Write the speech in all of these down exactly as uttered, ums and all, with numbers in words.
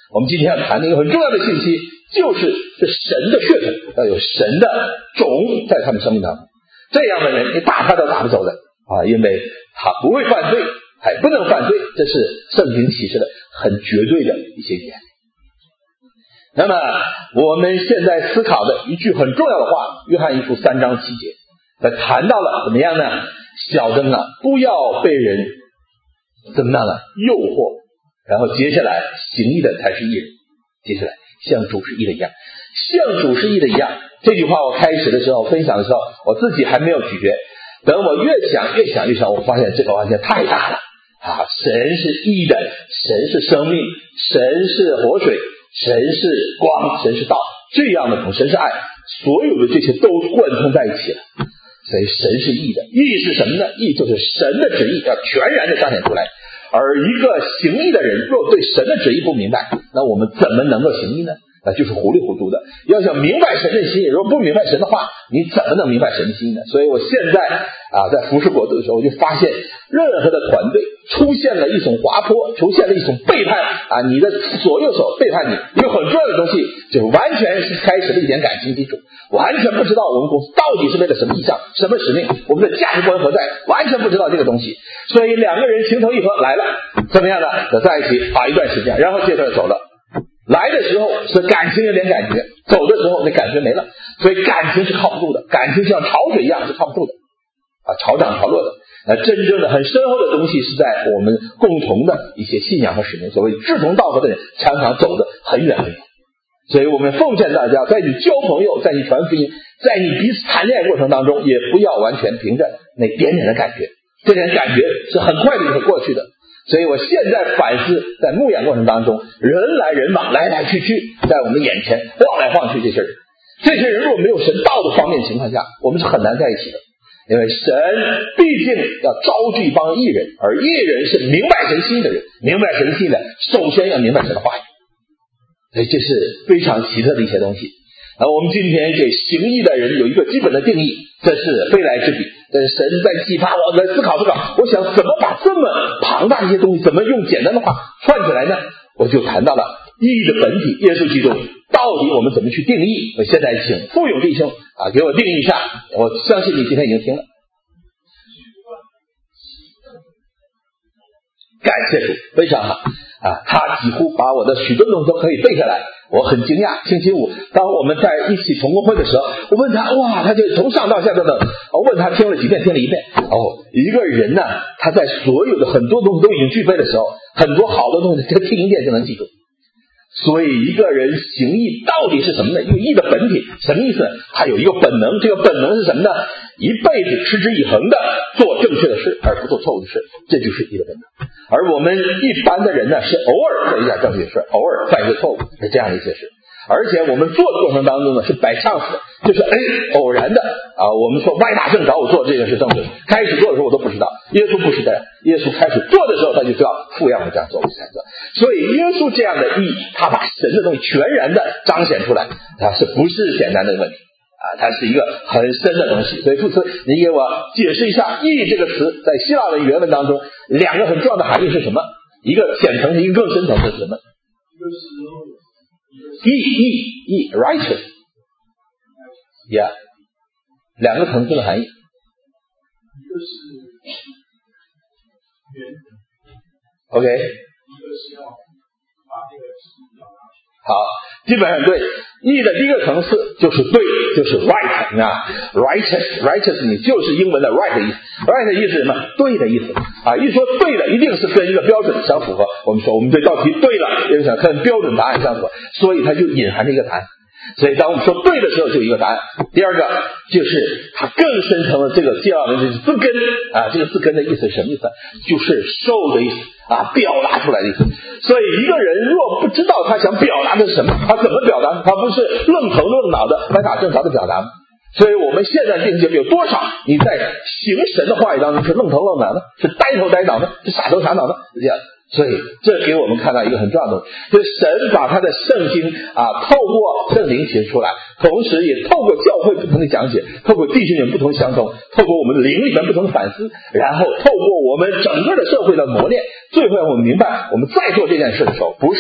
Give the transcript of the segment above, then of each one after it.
我们今天要谈的一个很重要的信息，就是这神的血统要有神的种在他们生命当中。这样的人你打他都打不走的啊，因为他不会犯罪，还不能犯罪，这是圣经启示的很绝对的一些原理。那么我们现在思考的一句很重要的话，约翰一书三章七节，他谈到了怎么样呢？小灯啊，不要被人怎么样呢？诱惑，然后接下来行义的才是义人，接下来像主是义的一样，像主是义的一样。这句话我开始的时候分享的时候，我自己还没有咀嚼，等我越想越想越想，我发现这个完全太大了啊！神是义的，神是生命，神是活水，神是光，神是道，这样的同神是爱，所有的这些都贯通在一起了。所以神是义的，义是什么呢？义就是神的旨意要全然的彰显出来。而一个行义的人若对神的旨意不明白，那我们怎么能够行义呢？那就是糊里糊涂的。要想明白神的心意，如果不明白神的话，你怎么能明白神的心意呢？所以我现在啊，在服侍国度的时候，我就发现任何的团队出现了一种滑坡，出现了一种背叛啊，你的左右手背叛你，一个很重要的东西，就是完全是开始了一点感情基础，完全不知道我们公司到底是为了什么意向，什么使命，我们的价值观何在，完全不知道这个东西。所以两个人情投意合来了，怎么样的就在一起好一段时间，然后接着走了。来的时候是感情有点感觉，走的时候那感觉没了，所以感情是靠不住的，感情像潮水一样是靠不住的啊，潮涨潮落的。那真正的很深厚的东西是在我们共同的一些信仰和使命，所谓志同道合的人常常走得很远很远。所以我们奉劝大家，在你交朋友，在你传福音，在你彼此谈恋爱过程当中，也不要完全凭着那点点的感觉，这点感觉是很快的就会过去的。所以我现在反思，在牧养过程当中，人来人往，来来去去，在我们眼前晃来晃去，这些人这些人如果没有神道的方面情况下，我们是很难在一起的。因为神毕竟要招聚一帮义人，而义人是明白神心的人，明白神心的首先要明白神的话语，所以这是非常奇特的一些东西。而我们今天给行义的人有一个基本的定义，这是非来之笔，但是神在启发我来思考思考，我想怎么把这么庞大的一些东西怎么用简单的话串起来呢？我就谈到了义的本体耶稣基督，到底我们怎么去定义？我现在请富有弟兄啊给我定义一下，我相信你今天已经听了。感谢主，非常好啊！他几乎把我的许多东西都可以背下来，我很惊讶。星期五当我们在一起同工会的时候，我问他，哇，他就从上到下等等，我问他听了几遍，听了一遍。哦，一个人呢，他在所有的很多东西都已经具备的时候，很多好的东西他听一遍就能记住。所以一个人行义到底是什么呢？一个义的本体什么意思？他有一个本能，这个本能是什么呢？一辈子持之以恒的做正确的事，而不做错误的事，这就是义的本能。而我们一般的人呢，是偶尔做一下正确的事，偶尔犯一个错误，是这样的一些事。而且我们做的过程当中呢，是摆上司，就是哎偶然的啊，我们说歪打正着，我做这个是正确的，开始做的时候我都不知道。耶稣不是这样，耶稣开始做的时候他就知道父要我这样做，我才做。所以耶稣这样的义，他把神的东西全然的彰显出来，啊，是不是简单的问题啊？它是一个很深的东西。所以父慈，你给我解释一下义这个词在希腊文原文当中两个很重要的含义是什么？一个浅层的，一个更深层的是什么？义义义 righteous yeah 两个层次的含义，一个是原则 OK 一个是要把那个表达出来。 好，基本上对。义的第一个层次就是对，就是 right 啊 righteous righteous 你就是英文的 right 的意思， right 的意思是什么？对的意思啊，一说对的一定是跟一个标准相符合。我们说我们这道题对了，也就是跟标准答案相符合，所以它就隐含着一个答案。所以当我们说对的时候就有一个答案。第二个就是它更深层的这个介绍的就是字根啊，这个字根的意思是什么意思？就是受的意思啊，表达出来的意思。所以一个人若不知道他想表达的是什么，他怎么表达？他不是愣头愣脑的歪打正着的表达吗？所以我们现在定节目有多少你在行神的话语当中是愣头愣脑的，是呆头呆脑的，是傻头傻脑的，是这样。所以这给我们看到一个很重要的东西，就是神把他的圣经啊，透过圣灵写出来，同时也透过教会不同的讲解，透过弟兄们不同相同，透过我们灵里面不同的反思，然后透过我们整个的社会的磨练，最后我们明白我们在做这件事的时候，不是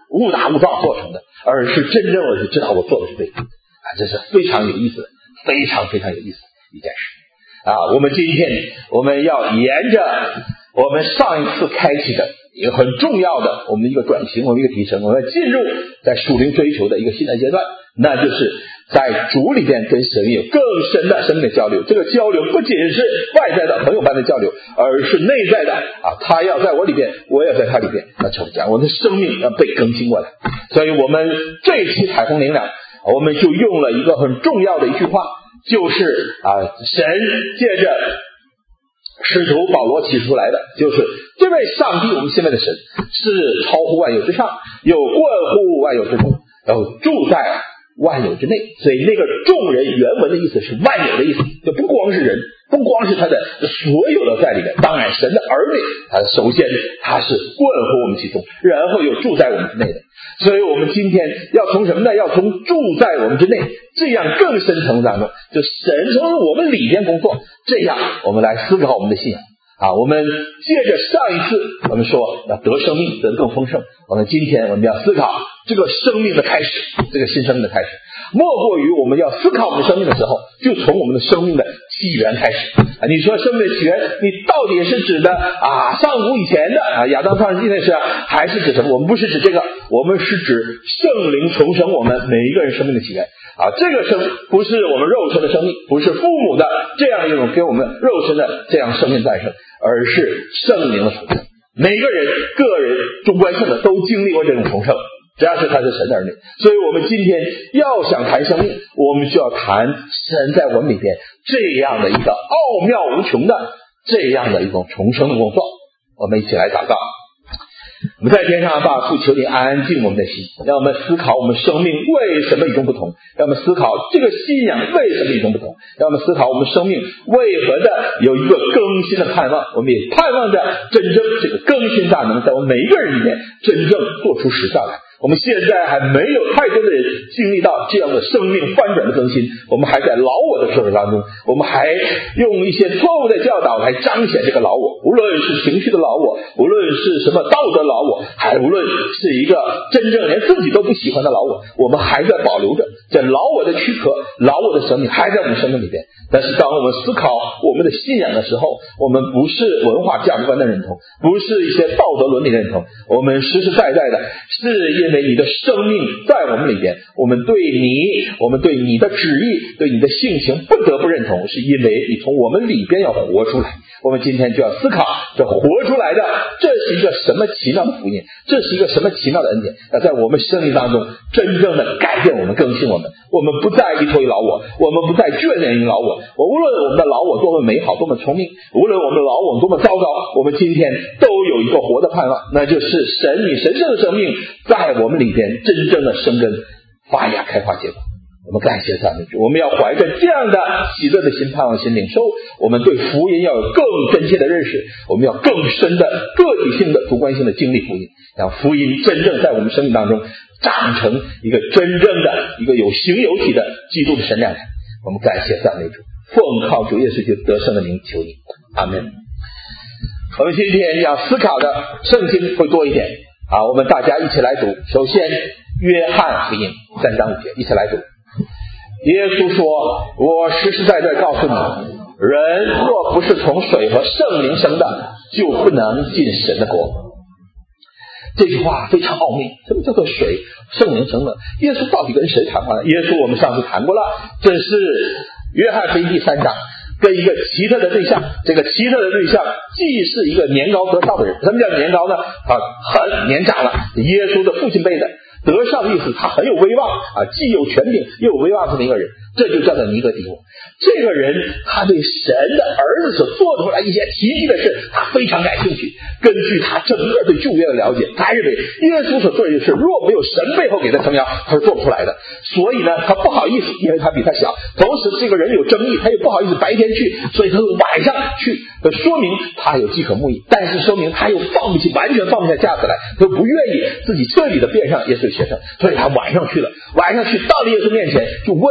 误打误撞做成的，而是真正我就知道我做的是对的啊，这是非常有意思的，非常非常有意思的一件事啊。我们今天我们要沿着我们上一次开启的一个很重要的我们的一个转型，我们一个提升，我们要进入在属灵追求的一个新的阶段，那就是在主里边跟神有更深的生命的交流。这个交流不仅是外在的朋友般的交流，而是内在的啊，他要在我里边，我也在他里边，那成家，我的生命要被更新过来。所以我们这一期彩虹灵粮，我们就用了一个很重要的一句话，就是啊，神借着使徒保罗提出来的，就是这位上帝，我们现在的神是超乎万有之上，有贯乎万有之中，然后住在万有之内。所以那个众人原文的意思是万有的意思，就不光是人，不光是他的所有的在里面。当然神的儿女，他首先他是贯乎我们其中，然后又住在我们之内的。所以我们今天要从什么呢？要从住在我们之内这样更深层当中，就神从我们里边工作，这样我们来思考我们的信仰啊。我们接着上一次我们说要得生命，得更丰盛，我们今天我们要思考这个生命的开始，这个新生命的开始，莫过于我们要思考我们生命的时候，就从我们的生命的起源开始啊。你说生命的起源，你到底是指的啊上古以前的啊亚当创世纪那时，还是指什么？我们不是指这个，我们是指圣灵重生我们每一个人生命的起源啊。这个生不是我们肉身的生命，不是父母的这样一种给我们肉身的这样生命诞生，而是圣灵的重生。每个人个人中观性的都经历过这种重生，只要是他是神的儿女。所以我们今天要想谈生命，我们就要谈神在我们里边这样的一个奥妙无穷的这样的一种重生的工作。我们一起来祷告。我们在天上吧，父，求你安静我们的心，让我们思考我们生命为什么与众不同，让我们思考这个信仰为什么与众不同，让我们思考我们生命为何的有一个更新的盼望。我们也盼望着真正这个更新大能在我们每一个人里面真正做出实效来。我们现在还没有太多的人经历到这样的生命翻转的更新，我们还在老我的社会当中，我们还用一些错误的教导来彰显这个老我，无论是情绪的老我，无论是什么道德老我，还无论是一个真正连自己都不喜欢的老我，我们还在保留着这老我的躯壳，老我的生命还在我们生命里边。但是当我们思考我们的信仰的时候，我们不是文化价值观的认同，不是一些道德伦理的认同，我们实实在在的是因为你的生命在我们里边，我们对你我们对你的旨意，对你的性情不得不认同，是因为你从我们里边要活出来。我们今天就要思考这活出来的，这是一个什么奇妙的福音，这是一个什么奇妙的恩典，要在我们生命当中真正的改变我们，更新我们。我们不再依托于老我，我们不再眷恋于老我，我无论我们的老我多么美好，多么聪明，无论我们的老我多么糟糕，我们今天都有一个活的盼望，那就是神你神圣的生命在我们里边真正的生根发芽开花结果。我们感谢赞美主，我们要怀着这样的喜乐的心盼望心领受，我们对福音要有更真切的认识，我们要更深的个体性的主观性的经历福音，让福音真正在我们生命当中长成一个真正的一个有形有体的基督的身量。我们感谢赞美主，奉靠主耶稣基督得胜的名求你，阿们。我们今天要思考的圣经会多一点啊，我们大家一起来读。首先约翰福音三章五节，一起来读。耶稣说，我实实在在告诉你，人若不是从水和圣灵生的，就不能进神的国。这句话非常奥秘，什么叫做水圣灵生的？耶稣到底跟谁谈话呢？耶稣我们上次谈过了，这是约翰福音第三章，跟一个奇特的对象，这个奇特的对象既是一个年高德少的人。什么叫年高呢？啊，很年长了，耶稣的父亲辈的。德少的意思，他很有威望啊，既有权柄又有威望这么一个人，这就叫做尼哥底母。这个人他对神的儿子所做出来一些奇迹的事，他非常感兴趣。根据他整个对旧约的了解，他认为耶稣所做的事若没有神背后给他撑腰，他是做不出来的。所以呢，他不好意思，因为他比他小，同时这个人有争议，他也不好意思白天去，所以他晚上去，说明他有饥渴慕义，但是说明他又放不起，完全放不下架子来，他不愿意自己彻底的变上耶稣学生，所以他晚上去了。晚上去到了耶稣面前，就问：如果你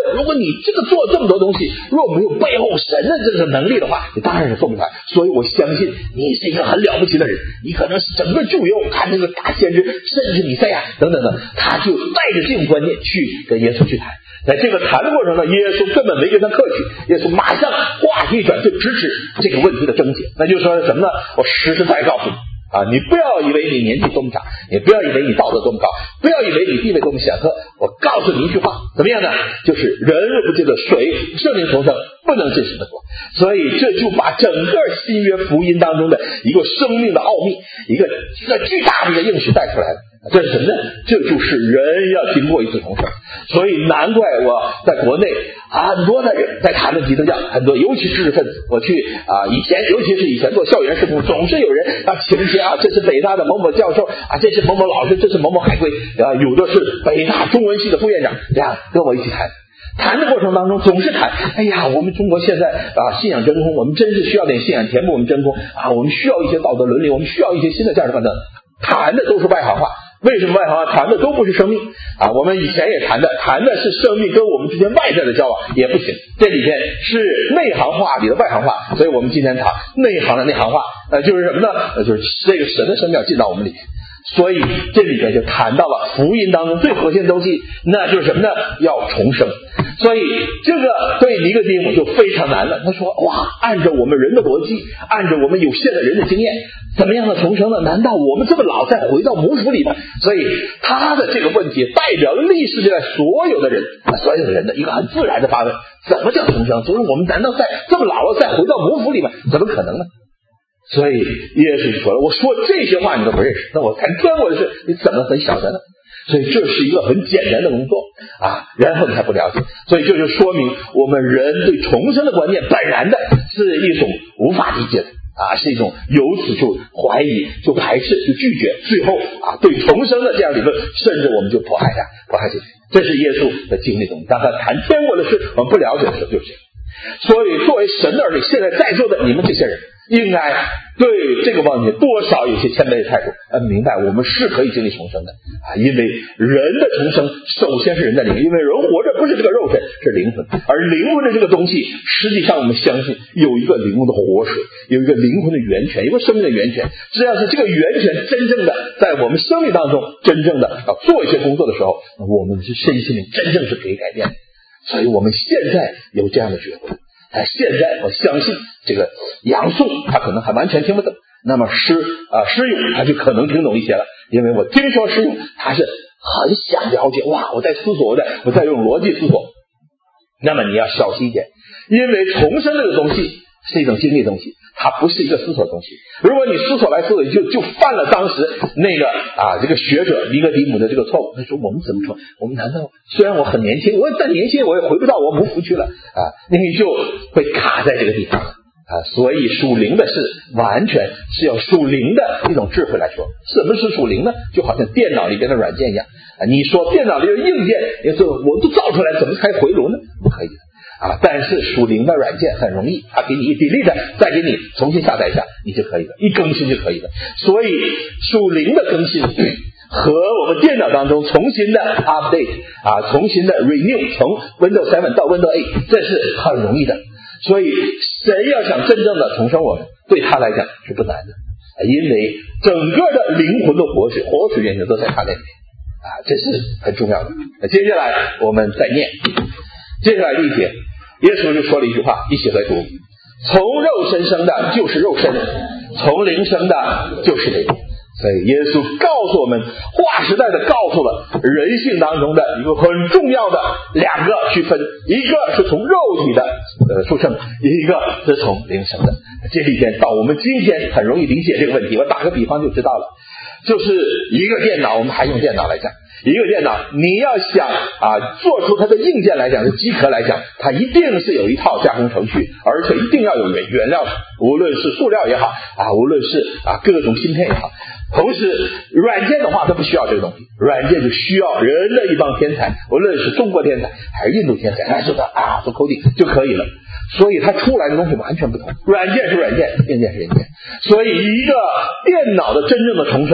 这个做这么多东西，若没有背后神的这个能力的话，你当然是做不出来。所以我相信你是一个很了不起的人，你可能是整个旧约我看那个大先知，甚至弥赛亚等等等，他就带着这种观念去跟耶稣去谈。在这个谈的过程中，耶稣根本没跟他客气，耶稣马上话题一转就直指这个问题的症结，那就说什么呢？我实实在在告诉你啊，你不要以为你年纪多么长，你不要以为你道德多么高，不要以为你地位多么显赫，我告诉你一句话，怎么样呢？就是人若不借着水圣灵重生，不能进神的国。所以这就把整个新约福音当中的一个生命的奥秘，一个一个巨大的一个应许带出来了。这是什么呢？这就是人要经过一次重生。所以难怪我在国内很多的人在谈论基督教，很多尤其知识分子，我去啊、呃、以前尤其是以前做校园事工，总是有人啊请些啊，这是北大的某某教授啊，这是某某老师，这是某某海归啊，有的是北大中文系的副院长，这样跟我一起谈。谈的过程当中总是谈，哎呀，我们中国现在啊信仰真空，我们真是需要点信仰填补我们真空啊，我们需要一些道德伦理，我们需要一些新的价值观等，谈的都是外行话。为什么外行话？谈的都不是生命啊！我们以前也谈的，谈的是生命跟我们之间外在的交往也不行，这里边是内行话里的外行话，所以我们今天谈内行的内行话，呃，就是什么呢？呃，就是这个神的生命要进到我们里面。所以这里边就谈到了福音当中最核心的东西，那就是什么呢？要重生。所以这个对尼哥底母就非常难了。他说：哇，按照我们人的逻辑，按照我们有限的人的经验，怎么样的重生呢？难道我们这么老再回到母腹里吗？所以他的这个问题代表了历史上所有的人，所有的人的一个很自然的发问：怎么叫重生？就是我们难道再这么老了再回到母腹里吗？怎么可能呢？所以耶稣就说了，我说这些话你都不认识，那我看天国的事你怎么很晓得呢？所以这是一个很简单的工作啊，然后你还不了解，所以这就说明我们人对重生的观念本然的是一种无法理解的啊，是一种由此就怀疑、就排斥、就拒绝，最后啊对重生的这样理论，甚至我们就迫害它、迫害进去。这是耶稣的经历中，当他谈天国的事，我们不了解的时候就是这样。所以作为神的儿女，现在在座的你们这些人，应该对这个问题多少有些谦卑的态度，呃，明白我们是可以经历重生的啊，因为人的重生首先是人的灵，因为人活着不是这个肉身，是灵魂，而灵魂的这个东西，实际上我们相信有一个灵魂的活水，有一个灵魂的源泉，有一个生命的源泉。只要是这个源泉真正的在我们生命当中真正的要做一些工作的时候，我们是身心灵真正是可以改变的。所以我们现在有这样的觉悟，但现在我相信这个杨宋他可能还完全听不懂，那么施啊施勇他就可能听懂一些了，因为我听说施勇他是很想了解，哇，我在思索，我在我在用逻辑思索。那么你要小心一点，因为重生这个东西是一种经历的东西，它不是一个思索的东西。如果你思索来思索去，就就犯了当时那个啊这个学者尼哥底母的这个错误。他说我们怎么说？我们难道虽然我很年轻，我再年轻我也回不到我母腹去了啊？你就会卡在这个地方啊。所以属灵的是完全是要属灵的一种智慧来说。什么是属灵呢？就好像电脑里边的软件一样啊。你说电脑里的硬件，你说我都造出来，怎么开回炉呢？不可以的。啊，但是属灵的软件很容易，它给你一 delete， 再给你重新下载一下，你就可以了，一更新就可以了。所以属灵的更新和我们电脑当中重新的 update 啊，重新的 renew， 从 Windows 七到 Windows 八，这是很容易的。所以谁要想真正的重生我们，对他来讲是不难的，因为整个的灵魂的活水、活水源泉都在他那里面啊，这是很重要的。那接下来我们再念。接下来第一节，耶稣就说了一句话，一起来读：从肉身生的就是肉身，从灵生的就是灵。所以耶稣告诉我们，划时代的告诉了人性当中的一个很重要的两个区分，一个是从肉体的呃出生，一个是从灵生的。这里边到我们今天很容易理解这个问题，我打个比方就知道了，就是一个电脑，我们还用电脑来讲，一个电脑你要想啊做出它的硬件来讲，是机壳来讲，它一定是有一套加工程序，而且一定要有原原料，无论是塑料也好啊，无论是啊各种芯片也好。同时软件的话它不需要这个东西，软件就需要人的一帮天才，无论是中国天才还是印度天才来做的啊做 coding 就可以了。所以它出来的东西完全不同，软件是软件，硬件是硬件。所以一个电脑的真正的重生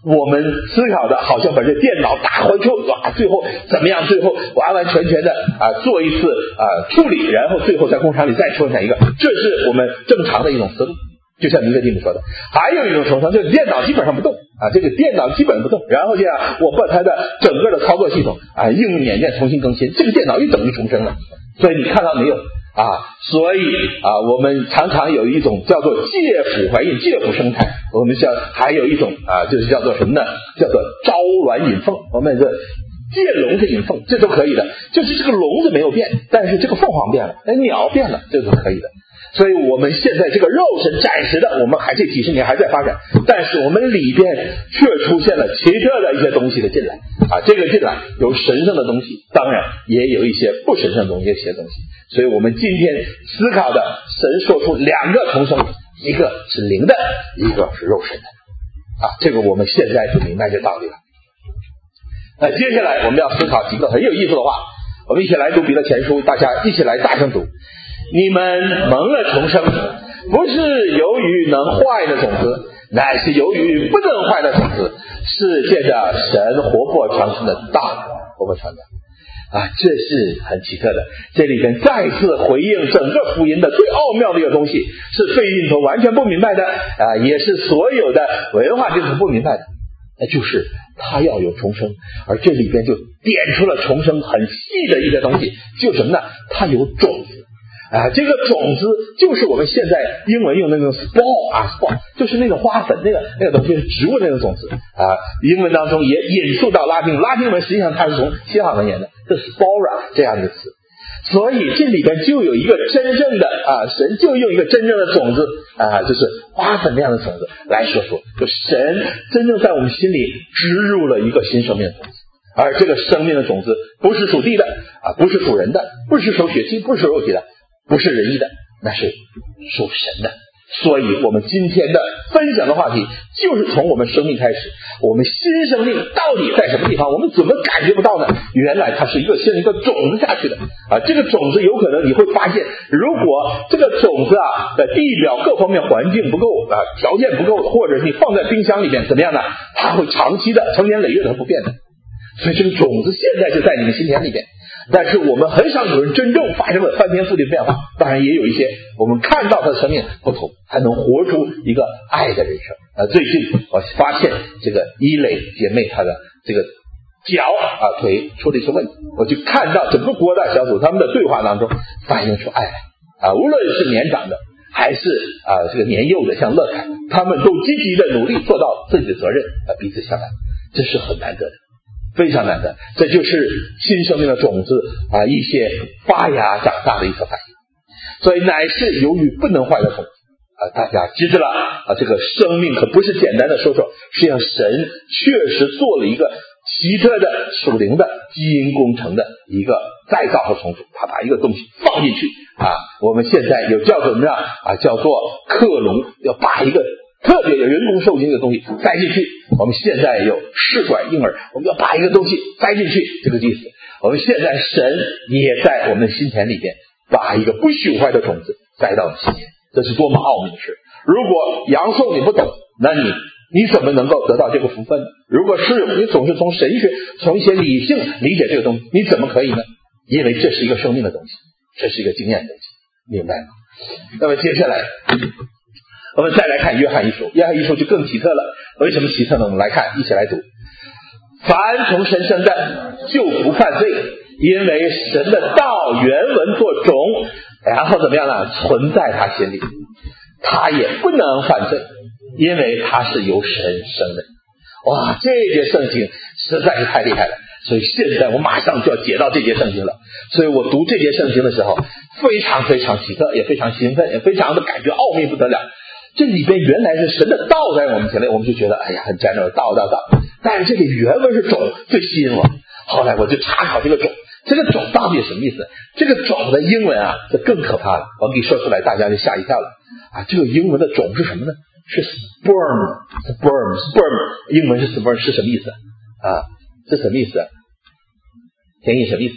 我们思考的好像把这电脑打回去，哇，最后怎么样？最后完完全全的啊做一次啊处理，然后最后在工厂里再生产一个，这是我们正常的一种思路。就像尼哥底母说的，还有一种情况就是电脑基本上不动啊，这个电脑基本不动，然后这样我把它的整个的操作系统啊应用软件重新更新，这个电脑又等于重生了。所以你看到没有啊？所以啊，我们常常有一种叫做借腹怀孕、借腹生产，我们叫还有一种啊，就是叫做什么呢？叫做招卵引凤。我们这借笼子引凤，这都可以的，就是这个笼子没有变，但是这个凤凰变了，哎，鸟变了，这都可以的。所以我们现在这个肉身暂时的，我们还这几十年还在发展，但是我们里边却出现了奇特的一些东西的进来啊，这个进来有神圣的东西，当然也有一些不神圣的东西，一些东西。所以我们今天思考的，神说出两个重生，一个是灵的，一个是肉身的啊，这个我们现在就明白这道理了。那接下来我们要思考几个很有意思的话，我们一起来读彼得前书，大家一起来大声读。你们蒙了重生，不是由于能坏的种子，乃是由于不能坏的种子，是借着神活泼长生的道活泼传的啊，这是很奇特的。这里边再次回应整个福音的最奥妙的一个东西，是费信徒完全不明白的啊，也是所有的文化基督徒不明白的，那就是他要有重生，而这里边就点出了重生很细的一些东西，就什么呢？他有种子啊，这个种子就是我们现在英文用的那种 spore 啊 spore 就是那种花粉，那个那个东西是植物那种种子啊。英文当中也引述到拉丁拉丁文，实际上它是从希腊文言的，这 spora 这样的词。所以这里边就有一个真正的啊，神就用一个真正的种子啊，就是花粉那样的种子来说说，就神真正在我们心里植入了一个新生命的种子。而这个生命的种子不是属地的啊，不是属人的，不是属血气，不是属肉体的，不是人意的，那是属神的。所以我们今天的分享的话题就是从我们生命开始，我们新生命到底在什么地方，我们怎么感觉不到呢？原来它是一个像一个种子下去的啊，这个种子有可能你会发现，如果这个种子啊的地表各方面环境不够啊，条件不够，或者你放在冰箱里面怎么样呢？它会长期的成年累月的不变的。所以这个种子现在就在你们心田里边，但是我们很少有人真正发生了翻天覆地的变化。当然也有一些我们看到他的生命不同，还能活出一个爱的人生啊。最近我发现这个伊蕾姐妹她的这个脚啊腿出了一些问题，我就看到整个国大小组他们的对话当中反映出爱来啊，无论是年长的还是啊这个年幼的，像乐凯，他们都积极的努力做到自己的责任啊，彼此相爱，这是很难得的，非常难得。这就是新生命的种子啊，一些发芽长大的一个反应。所以乃是由于不能坏的种子啊，大家知道了啊，这个生命可不是简单的说说，实际上神确实做了一个奇特的属灵的基因工程的一个再造和重组，他把一个东西放进去啊，我们现在有叫做什么样啊，叫做克隆，要把一个特别有人工受精的东西栽进去。我们现在有试管婴儿，我们要把一个东西栽进去，这个意思。我们现在神也在我们心田里边把一个不朽坏的种子栽到我们心田，这是多么奥秘的事。如果阳寿你不懂，那你你怎么能够得到这个福分？如果是你总是从神学从一些理性理解这个东西，你怎么可以呢？因为这是一个生命的东西，这是一个经验的东西，明白吗？那么接下来我们再来看约翰一书，约翰一书就更奇特了。为什么奇特呢？我们来看，一起来读。凡从神生的就不犯罪，因为神的道原文作种，然后怎么样呢？存在他心里，他也不能犯罪，因为他是由神生的。哇，这节圣经实在是太厉害了，所以现在我马上就要解到这节圣经了。所以我读这节圣经的时候非常非常奇特，也非常兴奋，也非常的感觉奥秘不得了。这里边原来是神的道在我们前面，我们就觉得哎呀很沾着道道道，但是这个原文是种，最吸引我。后来我就查考这个种，这个种到底什么意思？这个种的英文啊，这更可怕了。我给你说出来，大家就吓一跳了啊！这个英文的种是什么呢？是 sperm sperm sperm， 英文是 sperm， 是什么意思啊？这什么意思？田毅什么意思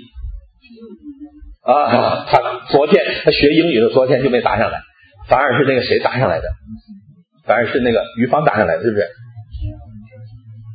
啊？他昨天他学英语的，昨天就没答上来。反而是那个谁答上来的，反而是那个于芳答上来的，是不是？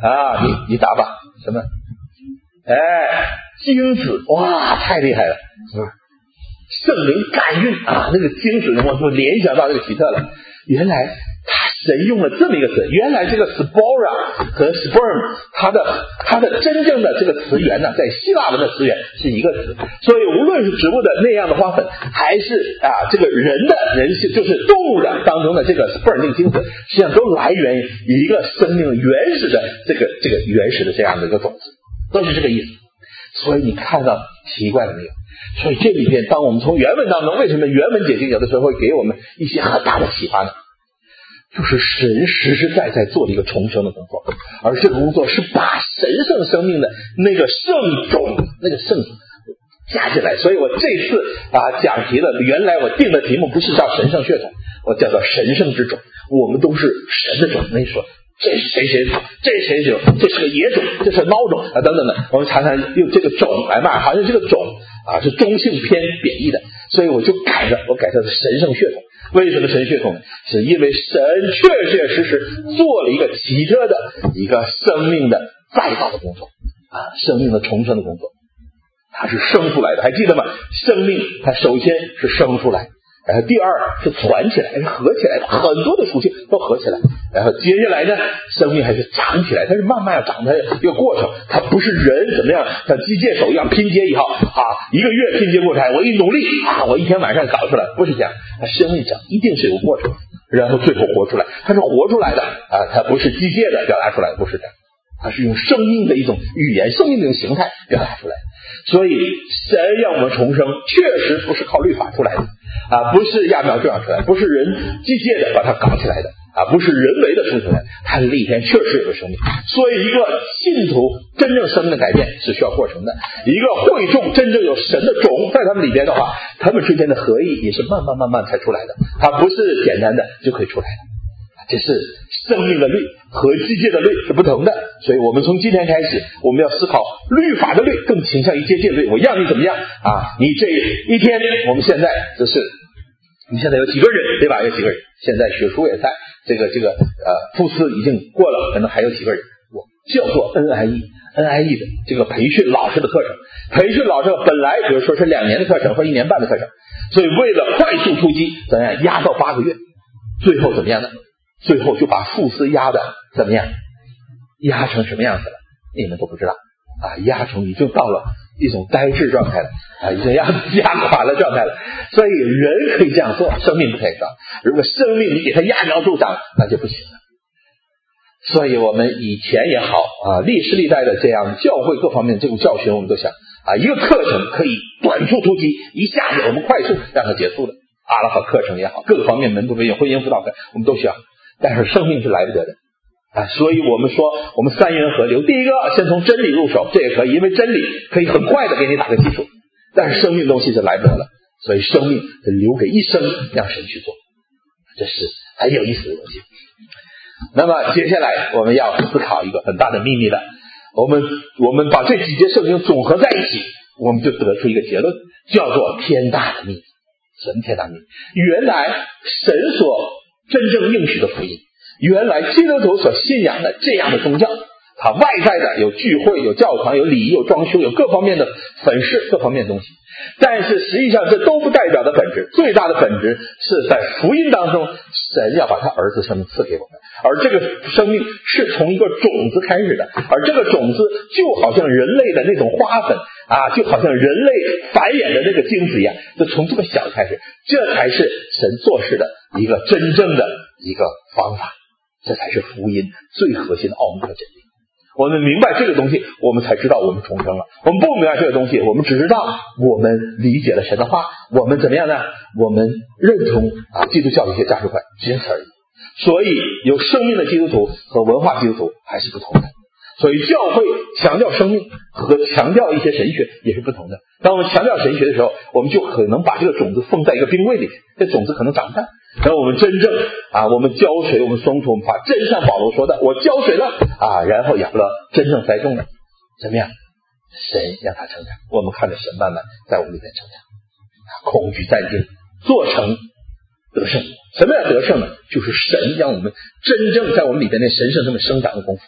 啊，你你答吧，什么？哎，精子，哇，太厉害了，是吧？圣灵感孕啊，那个精子，我就联想到这个奇特了。原来他神用了这么一个词，原来这个 spora 和 sperm 它的它的真正的这个词源呢，在希腊文的词源是一个词，所以无论是植物的那样的花粉，还是啊这个人的人性就是动物的当中的这个 sperm 这个精子，实际上都来源于一个生命原始的这个这个原始的这样的一个种子，都是这个意思。所以你看到奇怪了没有？所以这里边，当我们从原文当中，为什么原文解经有的时候会给我们一些很大的启发呢？就是神实实在在做了一个重生的工作，而这个工作是把神圣生命的那个圣种、那个圣加进来。所以我这次啊讲题了，原来我定的题目不是叫神圣血统，我叫做神圣之种。我们都是神的种，那说这是谁谁种，这是谁谁种，这是个野种，这是孬种啊等等的。我们常常用这个种来骂，好像这个种啊是中性偏贬义的，所以我就改了，我改成神圣血统。为什么神血统？是因为神确确实实做了一个奇特的一个生命的再造的工作啊，生命的重生的工作，它是生出来的，还记得吗？生命它首先是生出来，然后第二是传起来，是合起来的，很多的属性都合起来，然后接下来呢，生命还是长起来，它是慢慢要长的一个过程，它不是人怎么样像机械手一样拼接以后啊，一个月拼接过来，我一努力啊，我一天晚上搞出来，不是这样，它生命长一定是有过程，然后最后活出来，它是活出来的啊，它不是机械的表达出来的，不是这样，它是用生命的一种语言，生命的一种形态表达出来。所以神让我们重生确实不是靠律法出来的啊，不是揠苗助长出来，不是人机械的把它搞起来的啊，不是人为的生出来，它里边确实有个生命。所以一个信徒真正生命的改变是需要过程的，一个会众真正有神的种在他们里边的话，他们之间的合一也是慢慢慢慢才出来的，它不是简单的就可以出来的，这是生命的律和机械的律是不同的。所以我们从今天开始，我们要思考律法的律更倾向于接近律，我让你怎么样啊？你这一天，我们现在就是你现在有几个人对吧？有几个人？现在学书也在这个这个呃复试已经过了，可能还有几个人。我叫做 N I E N I E 的这个培训老师的课程，培训老师本来比如说是两年的课程或一年半的课程，所以为了快速出击，怎么样压到八个月？最后怎么样呢？最后就把复试压的怎么样？压成什么样子了？你们都不知道啊！压成已经到了一种呆滞状态了啊，已经压压垮了状态了。所以人可以这样做，生命不可以做。如果生命你给它揠苗助长，那就不行了。所以我们以前也好啊，历史历代的这样教会各方面这种教学，我们都想啊，一个课程可以短促突击，一下子我们快速让它结束的。阿拉法课程也好，各个方面门徒培训、婚姻辅导课，我们都需要。但是生命是来不得的啊，所以我们说我们三元合流，第一个先从真理入手，这也可以，因为真理可以很快的给你打个基础，但是生命东西是来不得了，所以生命是留给一生让神去做，这是很有意思的东西。那么接下来我们要思考一个很大的秘密了，我们我们把这几节圣经总合在一起，我们就得出一个结论，叫做天大的秘密。什么天大秘密？原来神所真正应许的福音，原来基督徒所信仰的这样的宗教，它外在的有聚会、有教堂、有礼仪、有装修、有各方面的粉饰、各方面的东西，但是实际上这都不代表的本质，最大的本质是在福音当中，神要把他儿子生命赐给我们，而这个生命是从一个种子开始的，而这个种子就好像人类的那种花粉啊，就好像人类繁衍的那个精子一样，就从这么小开始，这才是神做事的一个真正的一个方法，这才是福音最核心的奥秘和真理。我们明白这个东西，我们才知道我们重生了。我们不明白这个东西，我们只知道我们理解了神的话，我们怎么样呢？我们认同啊基督教的一些价值观，仅此而已。所以有生命的基督徒和文化基督徒还是不同的。所以教会强调生命和强调一些神学也是不同的。当我们强调神学的时候，我们就可能把这个种子放在一个冰柜里，这种子可能长不大。然后我们真正啊，我们浇水，我们松土，我们把真像保罗说的，我浇水了啊，然后养了，真正栽种了，怎么样？神让它成长，我们看着神慢慢在我们里面成长，恐惧战惊，做成得胜。什么叫得胜呢？就是神让我们真正在我们里边那神圣这么生长的功夫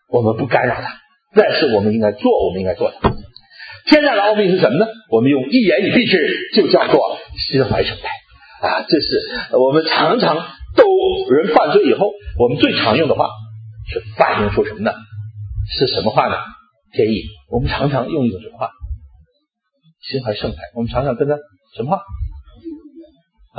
我们不干扰它，但是我们应该做我们应该做的。天大的奥秘是什么呢？我们用一言以蔽之，就叫做心怀圣态啊！这是我们常常都人犯罪以后，我们最常用的话是反映出什么呢？是什么话呢？建议我们常常用一种什么话？心怀圣态。我们常常跟他什么话啊？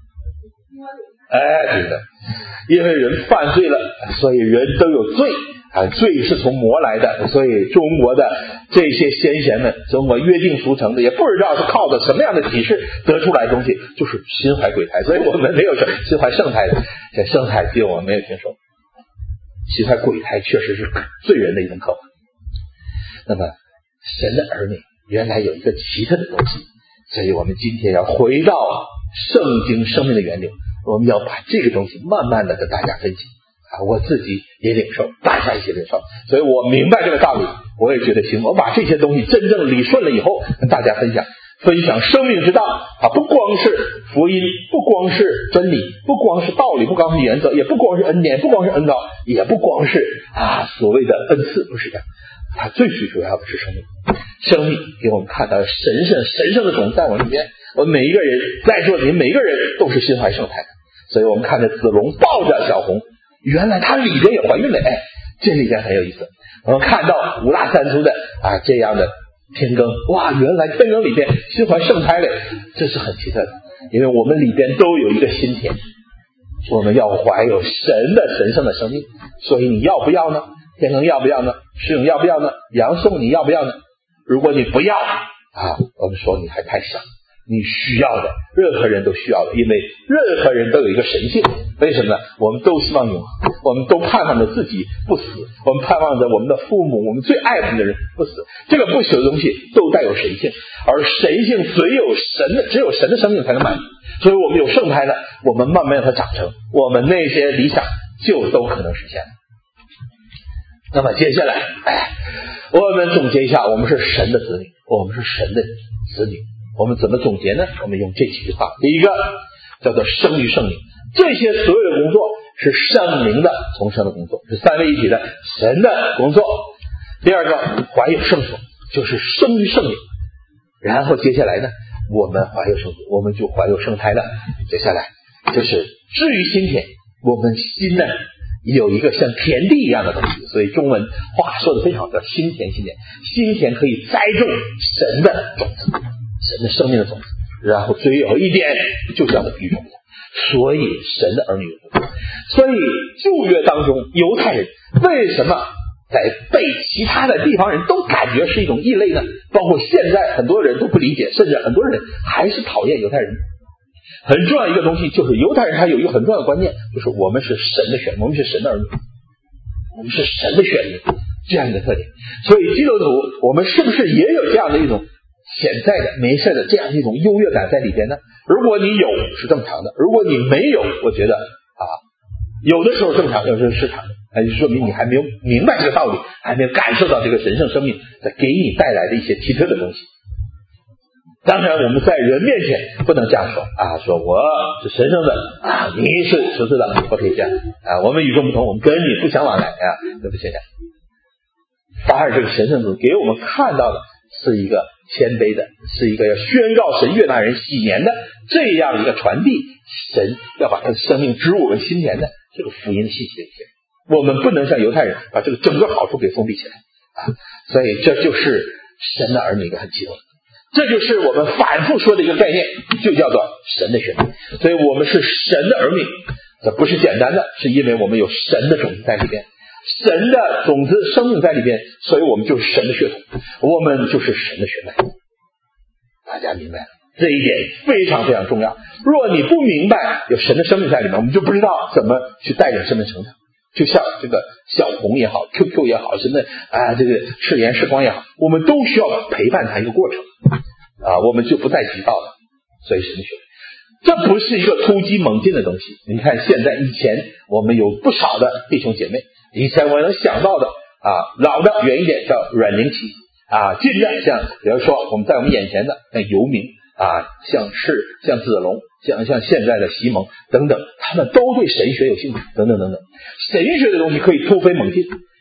哎，对的，因为人犯罪了，所以人都有罪啊，罪是从魔来的，所以中国的这些先贤们，中国约定俗成的，也不知道是靠着什么样的启示得出来的东西，就是心怀鬼胎，所以我们没有心怀圣态的，这圣态就我们没有听说。心怀鬼胎确实是罪人的一种刻画。那么神的儿女原来有一个奇特的东西，所以我们今天要回到圣经生命的源流，我们要把这个东西慢慢的跟大家分析啊，我自己也领受，大家一起领受，所以我明白这个道理，我也觉得行，我把这些东西真正理顺了以后跟大家分享分享生命之道啊，不光是福音，不光是真理，不光是道理，不光是原则，也不光是恩典，不光是恩膏，也不光是啊所谓的恩赐，不是这样，它最最主要的是生命。生命给我们看到神圣神圣的种在我们里面，我们每一个人在座的人每一个人都是心怀圣态的，所以我们看着子龙抱着小红，原来他里边也怀孕了，哎，这里边很有意思。我们看到五大三粗的啊这样的天耕，哇，原来天耕里边心怀圣胎的，这是很奇特的，因为我们里边都有一个心田，我们要怀有神的神圣的生命，所以你要不要呢？天耕要不要呢？世勇要不要呢？杨颂你要不要呢？如果你不要啊，我们说你还太小，你需要的，任何人都需要的，因为任何人都有一个神性。为什么呢？我们都希望永恒，我们都盼望着自己不死，我们盼望着我们的父母，我们最爱我们的人不死。这个不朽的东西都带有神性，而神性只有神的，只有神的生命才能满足。所以我们有圣胎的，我们慢慢让它长成，我们那些理想就都可能实现了。那么接下来，哎，我们总结一下，我们是神的子女，我们是神的子女。我们怎么总结呢？我们用这几句话。第一个叫做生育圣灵，这些所有的工作是圣灵的重生的工作，是三位一体的神的工作。第二个怀有圣所，就是生育圣灵。然后接下来呢，我们怀有圣所，我们就怀有圣胎了。接下来就是至于心田，我们心呢有一个像田地一样的东西，所以中文话说的非常好，叫心田。心田心田可以栽种神的种子，神的生命的种子。然后最后一点就叫做育种，所以神的儿女。所以旧约当中犹太人为什么在被其他的地方人都感觉是一种异类呢？包括现在很多人都不理解，甚至很多人还是讨厌犹太人。很重要一个东西就是犹太人他有一个很重要的观念，就是我们是神的选民，我们是神的儿女，我们是神的选民，这样一个特点。所以基督徒我们是不是也有这样的一种潜在的没事的这样一种优越感在里边呢？如果你有是正常的，如果你没有，我觉得啊，有的时候正常，有的时候是常的，那就说明你还没有明白这个道理，还没有感受到这个神圣生命在给你带来的一些奇特的东西。当然我们在人面前不能这样说啊，说我是神圣的啊，你是十字的，不可以这样啊，我们与众不同，我们跟你不相往来啊，对不起的。反而这个神圣主给我们看到的是一个谦卑的，是一个要宣告神悦纳人喜年的这样一个传递神要把他的生命植入我们心田的这个福音信息的一些，我们不能像犹太人把这个整个好处给封闭起来啊，所以这就是神的儿女一个很奇特，这就是我们反复说的一个概念，就叫做神的选民。所以我们是神的儿女，这不是简单的，是因为我们有神的种子在里边，神的种子生命在里边，所以我们就是神的血统，我们就是神的血脉。大家明白了，这一点非常非常重要。若你不明白有神的生命在里面，我们就不知道怎么去带领生命成长。就像这个小红也好 ，Q Q 也好，什么啊，这个赤炎赤光也好，我们都需要陪伴它一个过程啊，我们就不再急躁了。所以神学这不是一个突击猛进的东西。你看现在以前我们有不少的弟兄姐妹，以前我能想到的啊，老的远一点叫阮灵奇啊，近的像比如说我们在我们眼前的像游民啊，像是像子龙，像像现在的西蒙等等，他们都对神学有兴趣等等等等。神学的东西可以突飞猛进，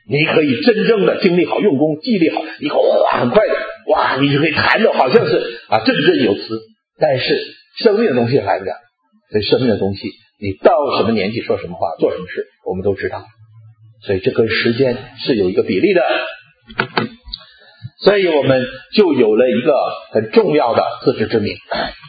你可以真正的精力好、用功、记忆力好，你哇很快的哇，你就可以谈的好像是啊振振有词。但是生命的东西来不了，所以生命的东西，你到什么年纪说什么话、做什么事，我们都知道。所以这跟时间是有一个比例的。所以我们就有了一个很重要的自知之明。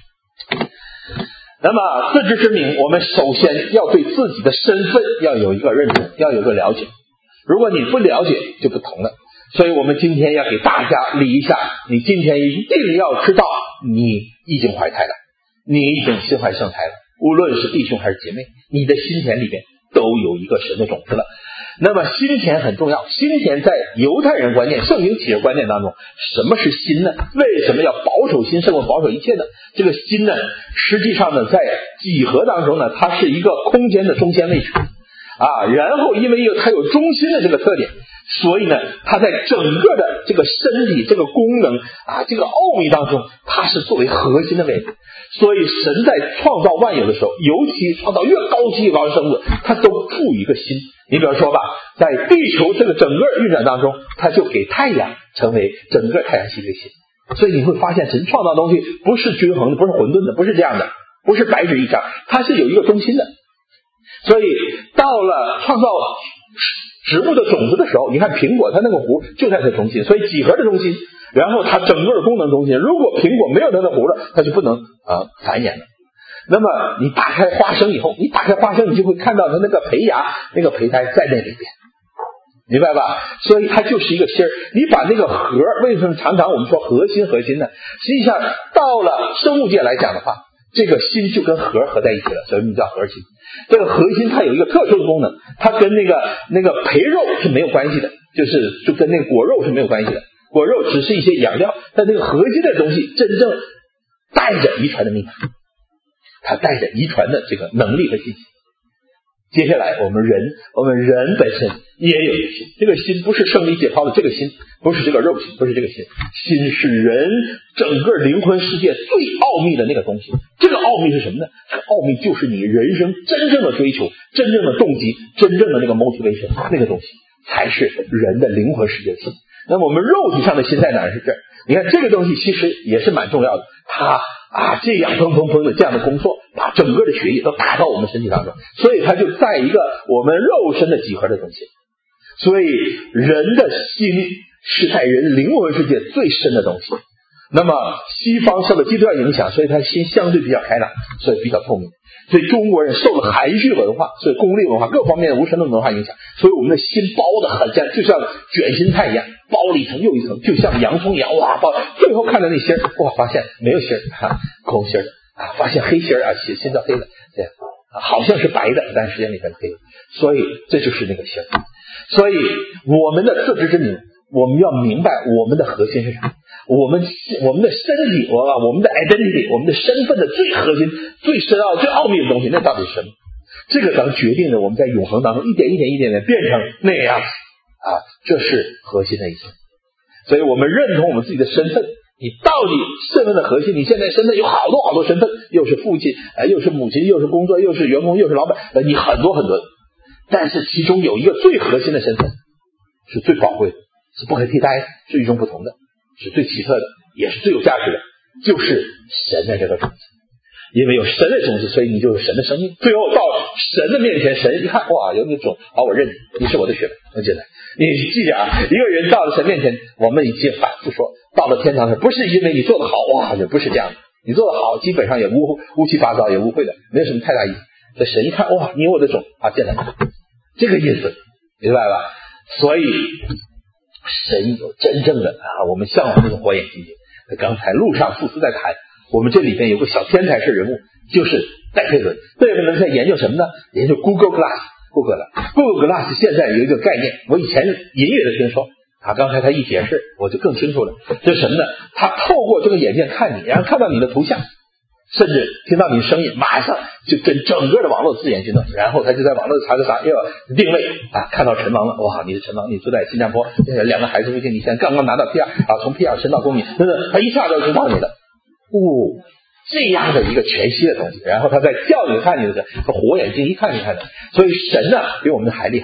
那么自知之明，我们首先要对自己的身份要有一个认同，要有一个了解。如果你不了解就不同了。所以我们今天要给大家理一下，你今天一定要知道你已经怀胎了，你已经心怀圣胎了，无论是弟兄还是姐妹，你的心田里面都有一个神的种子了。那么心田很重要，心田在犹太人观念、圣经启示观念当中，什么是心呢？为什么要保守心胜过保守一切呢？这个心呢，实际上呢，在几何当中呢，它是一个空间的中间位置啊，然后因为它有中心的这个特点，所以呢，它在整个的这个身体、这个功能啊、这个奥秘当中，它是作为核心的位置。所以神在创造万有的时候，尤其创造越高级越高的生物，它都赋予一个心。你比如说吧，在地球这个整个运转当中，它就给太阳成为整个太阳系的心。所以你会发现神创造的东西不是均衡的，不是混沌的，不是这样的，不是白纸一张，它是有一个中心的。所以到了创造植物的种子的时候，你看苹果它那个核就在它中心，所以几何的中心，然后它整个的功能中心。如果苹果没有它的核了，它就不能啊繁衍了。那么你打开花生以后，你打开花生，你就会看到它那个胚芽、那个胚胎在那里边，明白吧？所以它就是一个心儿。你把那个核，为什么常常我们说核心核心呢？实际上到了生物界来讲的话，这个心就跟核合在一起了，所以我们叫核心。这个核心它有一个特殊的功能，它跟那个那个培肉是没有关系的，就是就跟那个果肉是没有关系的。果肉只是一些养料，但这个核心的东西真正带着遗传的密码，它带着遗传的这个能力和信息。接下来我们人我们人本身也有一个心，这个心不是生理解剖的这个心，不是这个肉心，不是这个心，心是人整个灵魂世界最奥秘的那个东西。这个奥秘是什么呢？这个奥秘就是你人生真正的追求、真正的动机、真正的那个 motivation， 那个东西才是人的灵魂世界的心。那么我们肉体上的心在哪儿？是这儿。你看这个东西其实也是蛮重要的，它啊这样砰砰砰的这样的工作，把整个的血液都打到我们身体当中，所以它就在一个我们肉身的几何的中心。所以人的心是在人灵魂世界最深的东西。那么西方受了基督教影响，所以他心相对比较开朗，所以比较透明。所以中国人受了含蓄文化，所以功利文化各方面的无神论文化影响，所以我们的心包得很像，就像卷心菜一样，包了一层又一层，就像洋葱一样，哇包，最后看到那芯儿，哇发现没有芯儿啊，空心儿啊，发现黑心儿啊，心心到黑了，这样啊，好像是白的，但实际上里面黑了，所以这就是那个芯儿。所以我们的自知之明，我们要明白我们的核心是啥。我们我们的身体，我我们的 identity， 我们的身份的最核心、最深奥、最奥秘的东西，那到底是什么？这个能决定了我们在永恒当中一点一点一点点变成那个样子啊，这是核心的意思。所以我们认同我们自己的身份，你到底身份的核心，你现在身份有好多好多身份，又是父亲，呃、又是母亲，又是工作，又是员工，又是老板，呃、你很多很多，但是其中有一个最核心的身份是最宝贵的，是不可替代的，是与众不同的，是最奇特的，也是最有价值的，就是神的这个种子。因为有神的种子，所以你就有神的生命。最后到神的面前，神一看，哇，有那种，好，我认你，你是我的血脉，很简单。你记着啊，一个人到了神面前，我们已经反复说，到了天堂上，不是因为你做得好，哇，也不是这样的。你做得好，基本上也污乌七八糟，也污秽的，没有什么太大意思。这神一看，哇，你有我的种啊，进来，这个意思，明白吧？所以神有真正的啊，我们向往那种火眼金睛。刚才路上傅斯在谈，我们这里边有个小天才式人物，就是戴佩伦。戴佩伦在研究什么呢？研究 Google Glass。Google 了 Google Glass 现在有一个概念，我以前隐约的听说啊，刚才他一解释，我就更清楚了。这是什么呢？他透过这个眼镜看你，然后看到你的图像，甚至听到你的声音，马上就跟整个的网络自研去弄，然后他就在网络查个啥，要定位啊，看到陈王了，哇，你是陈王，你住在新加坡，两个孩子附近，你现在刚刚拿到 P R 啊，从 P R 升到公民，真的，他一下就知道你了。哦，这样的一个全息的东西，然后他在叫你看你的，火眼睛一看你看的，所以神呢比我们还厉害。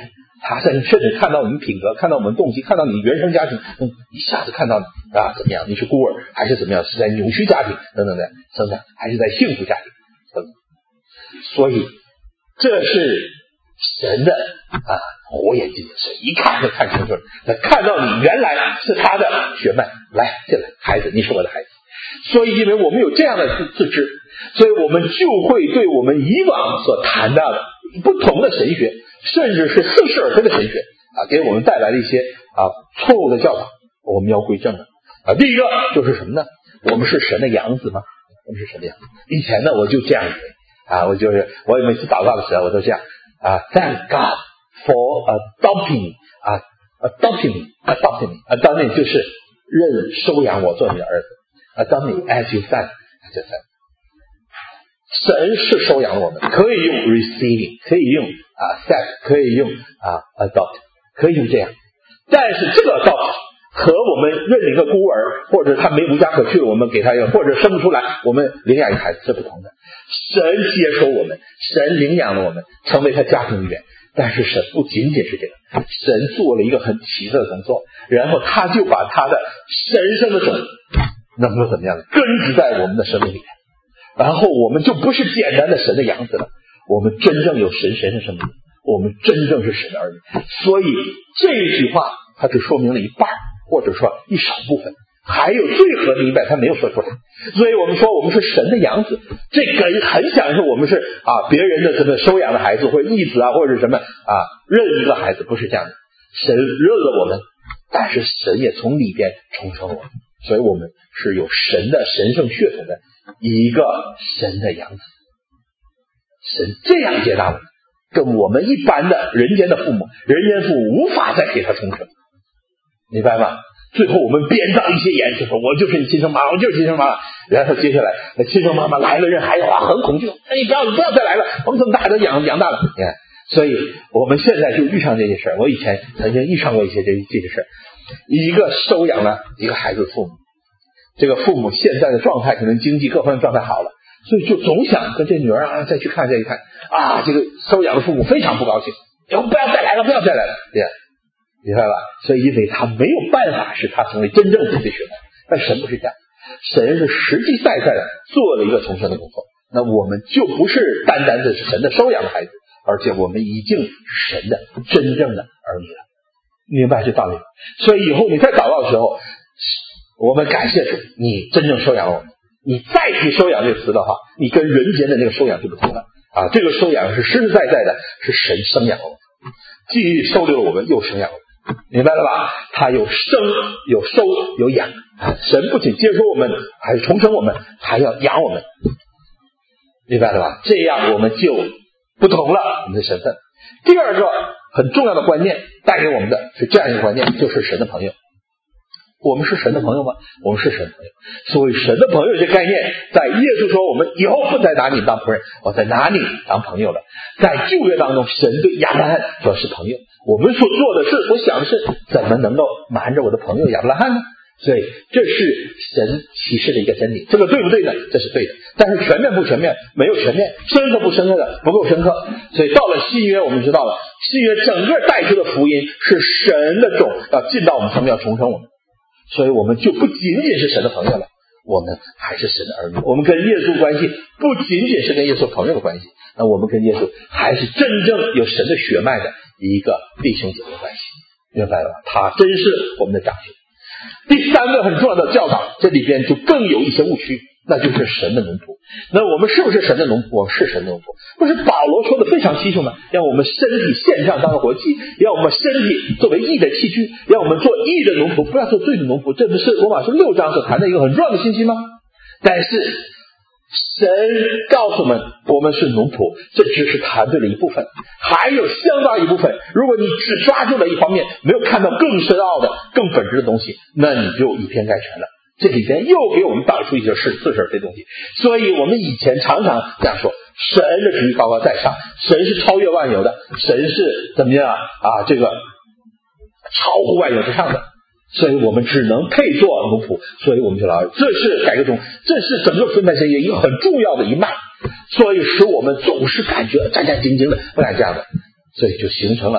他甚至看到我们品格，看到我们动机，看到你原生家庭，嗯，一下子看到你啊怎么样，你是孤儿还是怎么样，是在扭曲家庭等等的生长，还是在幸福家庭等等。所以这是神的啊火眼金睛，神一看就看清楚了，他看到你原来是他的血脉，来进来，孩子，你是我的孩子。所以因为我们有这样的自知，所以我们就会对我们以往所谈到的不同的神学，甚至是似是而非的神学啊，给我们带来了一些啊错误的教导，我们要归正了啊。第一个就是什么呢？我们是神的养子吗？我们是神的养子。以前呢我就这样以为啊，我就是我每次祷告的时候我都这样啊 ，Thank God for adopting 啊 ，adopting me，adopting me，adopting me 就是认收养我做你的儿子。Adopt me as your son， 神是收养了我们，可以用 receiving， 可以用啊 accept， 可以用啊 adopt， 可以用这样。但是这个 adopt 和我们认领一个孤儿，或者他没无家可去，我们给他一个，或者生不出来，我们领养一个孩子是不同的。神接收我们，神领养了我们，成为他家庭一员。但是神不仅仅是这个，神做了一个很奇特的工作，然后他就把他的神圣的种能够怎么样呢？根植在我们的生命里面，然后我们就不是简单的神的养子了，我们真正有神神的生命，我们真正是神的儿女。所以这一句话它只说明了一半，或者说一少部分，还有最核心一半他没有说出来。所以我们说我们是神的养子，这个很像是我们是啊别人的什么收养的孩子，或者义子啊，或者什么啊认一个孩子，不是这样的。神认了我们，但是神也从里边重生了我们。所以我们是有神的神圣血统的一个神的养子，神这样接纳我们，跟我们一般的人间的父母，人间父母无法再给他重生，明白吗？最后我们编造一些言辞说我就是你亲生妈妈，我就是亲生妈妈，然后接下来那亲生妈妈来了，人孩子哇很恐惧，哎你不要不要再来了，我们这么大都养养大了，你看，所以我们现在就遇上这些事儿。我以前曾经遇上过一些这这些事儿。一个收养了一个孩子的父母，这个父母现在的状态可能经济各方面状态好了，所以就总想跟这女儿啊再去看再去看啊，这个收养的父母非常不高兴，以后不要再来了，不要再来了，对，明白吧？所以因为他没有办法使他成为真正自己的血脉，但神不是这样，神是实际在在的做了一个重生的工作，那我们就不是单单的是神的收养的孩子，而且我们已经是神的真正的儿女了。明白这道理吗？所以以后你在祷告的时候，我们感谢主，你真正收养了我们。你再提收养这个词的话，你跟人间的那个收养就不同了啊！这个收养是实实在在的，是神生养了我们，既收留了我们，又生养了我们，明白了吧？他有生有收有养，神不仅接收我们，还重生我们，还要养我们，明白了吧？这样我们就不同了我们的身份。第二个很重要的观念带给我们的是这样一个观念，就是神的朋友。我们是神的朋友吗？我们是神的朋友。所以神的朋友这概念，在耶稣说我们以后不再拿你当仆人，我再拿你当朋友了。在旧约当中，神对亚伯拉罕说是朋友，我们所做的事所想的是怎么能够瞒着我的朋友亚伯拉罕呢？所以这是神启示的一个真理，这个对不对呢？这是对的，但是全面不全面，没有全面，深刻不深刻的，不够深刻。所以到了新约，我们知道了新约整个带出的福音是神的种要进到我们生命，要重生我们，所以我们就不仅仅是神的朋友了，我们还是神的儿女。我们跟耶稣关系不仅仅是跟耶稣朋友的关系，那我们跟耶稣还是真正有神的血脉的一个弟兄姐妹关系，明白了吧？他真是我们的长兄。第三个很重要的教导，这里边就更有一些误区，那就是神的农仆。那我们是不是神的农仆？我们是神的农仆。不是保罗说的非常清楚吗？让我们身体献上当个活祭，让我们身体作为义的器具，让我们做义的农仆，不要做罪的农仆。这不是罗马书六章所谈的一个很重要的信息吗？但是神告诉我们，我们是农仆，这只是谈对了一部分，还有相当一部分。如果你只抓住了一方面，没有看到更深奥的、更本质的东西，那你就以偏概全了。这里边又给我们导出一些是似是而非东西。所以我们以前常常这样说，神的旨意高高在上，神是超越万有的，神是怎么样啊？这个超乎万有之上的。所以我们只能配做奴仆，所以我们就来，这是改革中，这是整个分派协议一个很重要的一脉，所以使我们总是感觉战战兢兢的，不然这样的，所以就形成了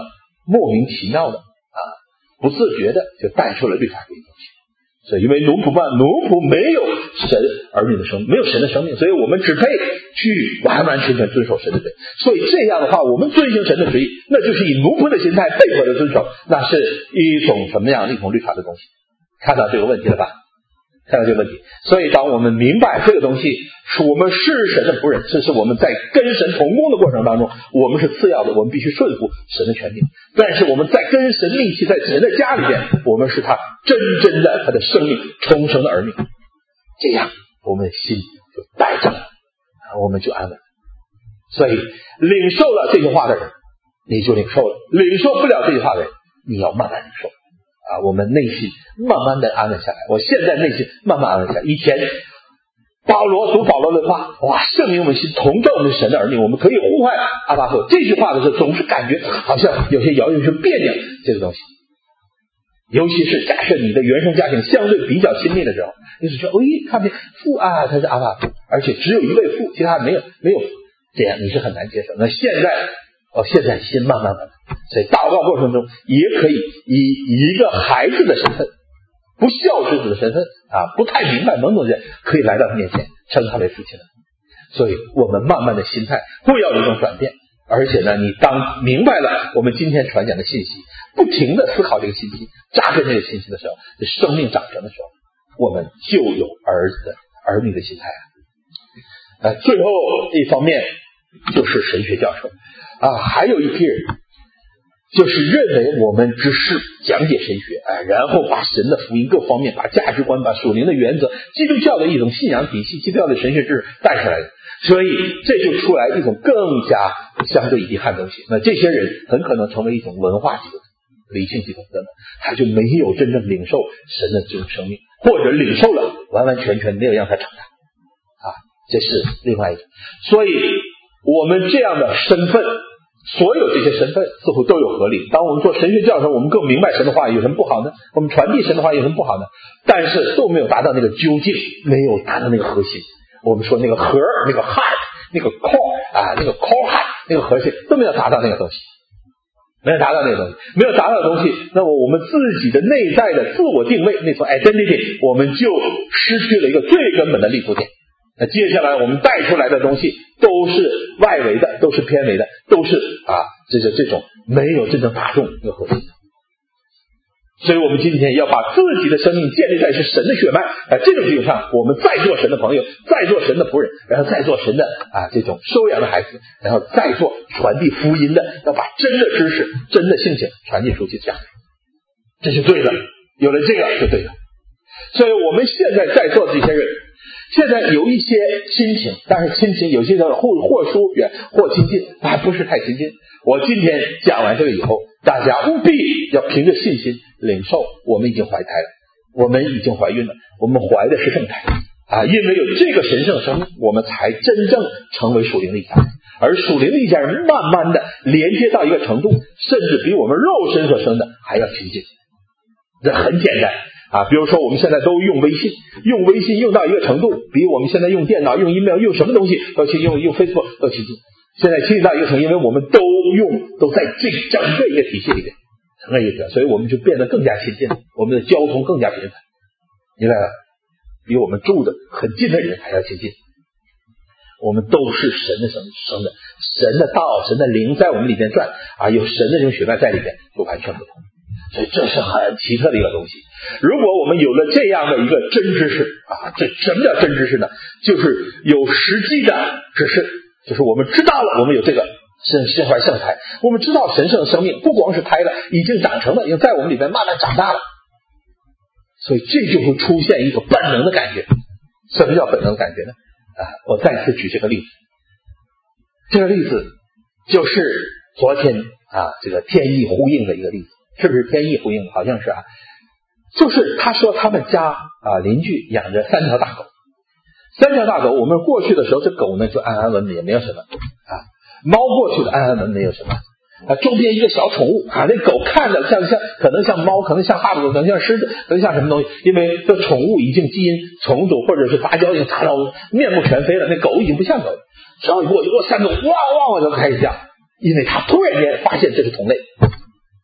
莫名其妙的啊，不自觉的就带出了律法这个东西。所以因为奴仆嘛，奴仆没有神儿女的生命，没有神的生命，所以我们只配去完完全全遵守神的旨意。所以这样的话，我们遵行神的旨意，那就是以奴仆的心态被迫的遵守，那是一种什么样的一种律法的东西。看到这个问题了吧？看到这个问题。所以当我们明白这个东西是我们是神的仆人，这是我们在跟神同工的过程当中，我们是次要的，我们必须顺服神的权柄。但是我们在跟神立起在神的家里边，我们是他真正的他的生命重生的儿女，这样我们的心就带着了，我们就安稳。所以领受了这句话的人你就领受了，领受不了这句话的人你要慢慢领受啊，我们内心慢慢的安稳下来。我现在内心慢慢安稳下来。以前保罗读保罗的话，哇，圣灵我们心同照我们神的儿女，我们可以呼唤阿爸父，这句话的时候总是感觉好像有些遥远，有些别扭这个东西。尤其是假设你的原生家庭相对比较亲密的时候，你是说哦，一看见父啊，他是阿爸父，而且只有一位父，其他没有没有，这样你是很难接受。那现在哦，现在心慢慢慢慢，所以祷告过程中也可以以一个孩子的身份，不孝之子的身份啊，不太明白懵懂人可以来到他面前称他为父亲的。所以我们慢慢的心态会要有一种转变，而且呢，你当明白了我们今天传讲的信息，不停的思考这个信息，扎根这个信息的时候，生命长成的时候，我们就有儿子的儿女的心态啊。呃，最后一方面就是神学教授啊，还有一批人就是认为我们只是讲解神学，哎，然后把神的福音各方面，把价值观，把属灵的原则，基督教的一种信仰体系，基督教的神学知识带出来的，所以这就出来一种更加相对遗憾的东西。那这些人很可能成为一种文化基督徒、理性基督徒等等，他就没有真正领受神的这种生命，或者领受了完完全全没有让他长大啊，这是另外一种。所以我们这样的身份，所有这些身份似乎都有合理。当我们做神学教授，我们更明白神的话有什么不好呢？我们传递神的话有什么不好呢？但是都没有达到那个究竟，没有达到那个核心。我们说那个核，那个 heart， 那个 core 啊，那个 core heart， 那个核心都没有达到那个东西，没有达到那个东西，没有达到的东西，那么我们自己的内在的自我定位，那种 identity， 我们就失去了一个最根本的立足点。那接下来我们带出来的东西都是外围的，都是偏微的，都是啊，这个这种没有真正打中那个核心的。所以我们今天要把自己的生命建立在是神的血脉啊这种基础上，我们再做神的朋友，再做神的仆人，然后再做神的啊这种收养的孩子，然后再做传递福音的，要把真的知识、真的性情传递出去，这样这是对的。有了这个就对了。所以我们现在在座的这些人，现在有一些亲情，但是亲情有些人或或疏远或亲近，还不是太亲近。我今天讲完这个以后，大家务必要凭着信心领受，我们已经怀胎了，我们已经怀孕了，我们怀的是圣胎啊！因为有这个神圣生命，我们才真正成为属灵的一家人。而属灵的一家人慢慢的连接到一个程度，甚至比我们肉身所生的还要亲近。这很简单啊，比如说我们现在都用微信，用微信用到一个程度，比我们现在用电脑、用 email、用什么东西都去用用 Facebook 都亲近。现在亲近到一个程度，因为我们都用都在这整个一个体系里面成了一个，所以我们就变得更加亲近，我们的交通更加频繁，明白了？比我们住的很近的人还要亲近。我们都是神的生生的，神的道、神的灵在我们里面转啊，有神的这种血脉在里面，就完全不同。所以这是很奇特的一个东西。如果我们有了这样的一个真知识啊，这什么叫真知识呢？就是有实际的知识，就是我们知道了我们有这个身身怀圣胎，我们知道神圣的生命不光是胎了，已经长成了，已经在我们里面慢慢长大了。所以这就会出现一个本能的感觉。什么叫本能的感觉呢？啊，我再次举这个例子，这个例子就是昨天啊这个天意呼应的一个例子。是不是天意呼应？好像是啊，就是他说他们家啊邻居养着三条大狗，三条大狗，我们过去的时候，这狗呢就安安稳稳，也没有什么啊。猫过去的安安稳稳，没有什么啊。周边一个小宠物啊，那狗看着像像可能像猫，可能像哈巴狗，可能像狮子，可能像什么东西，因为这宠物已经基因重组或者是杂交已经达到面目全非了，那狗已经不像狗了。只要一过去，我三狗汪汪我就开始叫，因为他突然间发现这是同类。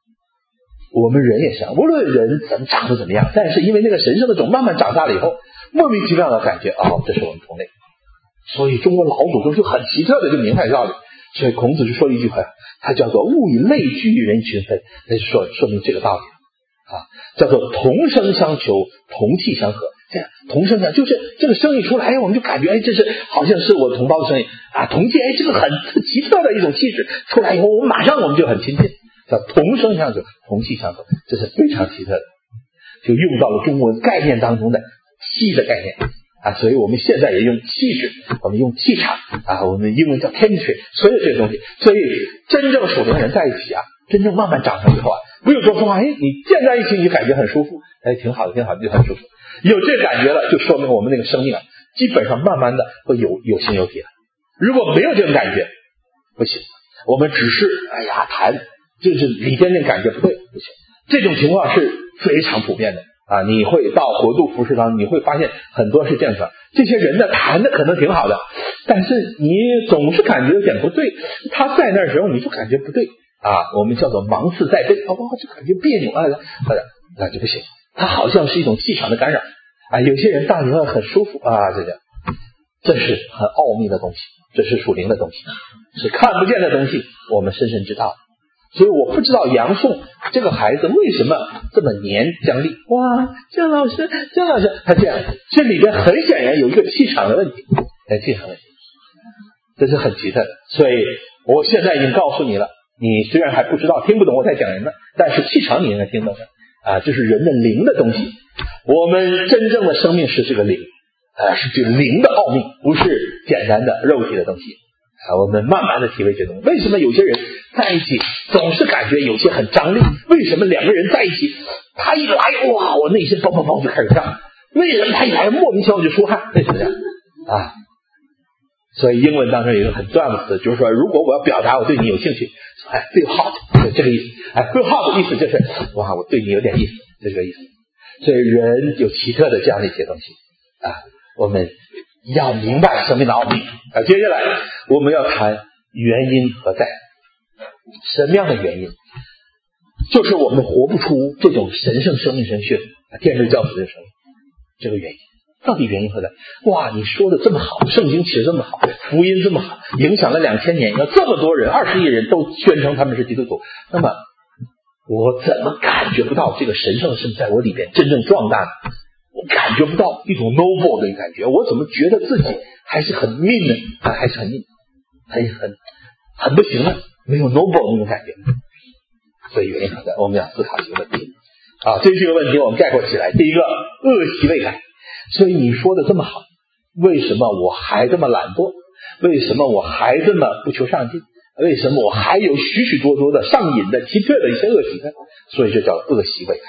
我们人也是，无论人怎么长得怎么样，但是因为那个神圣的种慢慢长大了以后，莫名其妙的感觉哦，这是我们同类。所以中国老祖宗就很奇特的就明白道理，所以孔子就说了一句话，他叫做物以类聚，人群分，那就说说明这个道理啊，叫做同声相求，同气相和。这样同声相就是这个声音出来，哎，我们就感觉哎，这是好像是我同胞的声音啊，同气，哎，这个很奇特的一种气质出来以后，我们马上我们就很亲近，叫同声相求，同气相和，这是非常奇特的，就用到了中文概念当中的气的概念啊，所以我们现在也用气质，我们用气场啊，我们英文叫 chemistry， 所有这些东西，所以真正属灵人在一起啊，真正慢慢长成以后啊，不用说说话，哎，你见在一起你就感觉很舒服，哎，挺好的，挺好的，就很舒服。有这感觉了，就说明我们那个生命啊，基本上慢慢的会有有形有体了。如果没有这种感觉，不行。我们只是哎呀谈，就是里边那感觉不对，不行。这种情况是非常普遍的啊！你会到国度服侍当中，你会发现很多是这样的。这些人呢谈的可能挺好的，但是你总是感觉有点不对。他在那时候你就感觉不对啊，我们叫做芒刺在背，哦，就感觉别扭啊，那就不行。它好像是一种气场的干扰啊，有些人大以后很舒服啊，这个这是很奥秘的东西，这是属灵的东西，是看不见的东西，我们深深知道。所以我不知道杨颂这个孩子为什么这么黏姜丽，哇，姜老师姜老师他这样，这里边很显然有一个气场的问题，哎，气场问题，这是很奇特的。所以我现在已经告诉你了，你虽然还不知道听不懂我在讲人呢，但是气场你应该听懂的啊，这是人的灵的东西。我们真正的生命是这个灵啊，是这个灵的奥秘，不是简单的肉体的东西啊。我们慢慢的体会这东西。为什么有些人在一起总是感觉有些很张力？为什么两个人在一起，他一来哇，我内心砰砰砰就开始跳？为什么他一来莫名其妙就出汗？为什么这样啊？所以英文当中有一个很重要的词，就是说，如果我要表达我对你有兴趣，哎 ，feel hot， 就这个意思。哎 ，feel hot 的意思就是，哇，我对你有点意思，就这个意思。所以人有奇特的这样的一些东西啊，我们要明白生命的奥秘啊。接下来我们要谈原因何在，什么样的原因？就是我们活不出这种神圣生命神学啊，天主教子的生命，这个原因。到底原因何在？哇，你说的这么好，圣经写的这么好，福音这么好，影响了两千年，有这么多人，二十亿人都宣称他们是基督徒，那么我怎么感觉不到这个神圣是在我里边真正壮大呢？我感觉不到一种 noble 的感觉，我怎么觉得自己还是很命呢？啊，还是很命，很很很不行了，没有 noble 那种感觉。所以原因何在？我们要思考这个问题啊，这是个问题，我们概括起来。第一个，恶习未改。所以你说的这么好，为什么我还这么懒惰？为什么我还这么不求上进？为什么我还有许许多多的上瘾的奇特的一些恶习呢？所以这叫恶习未改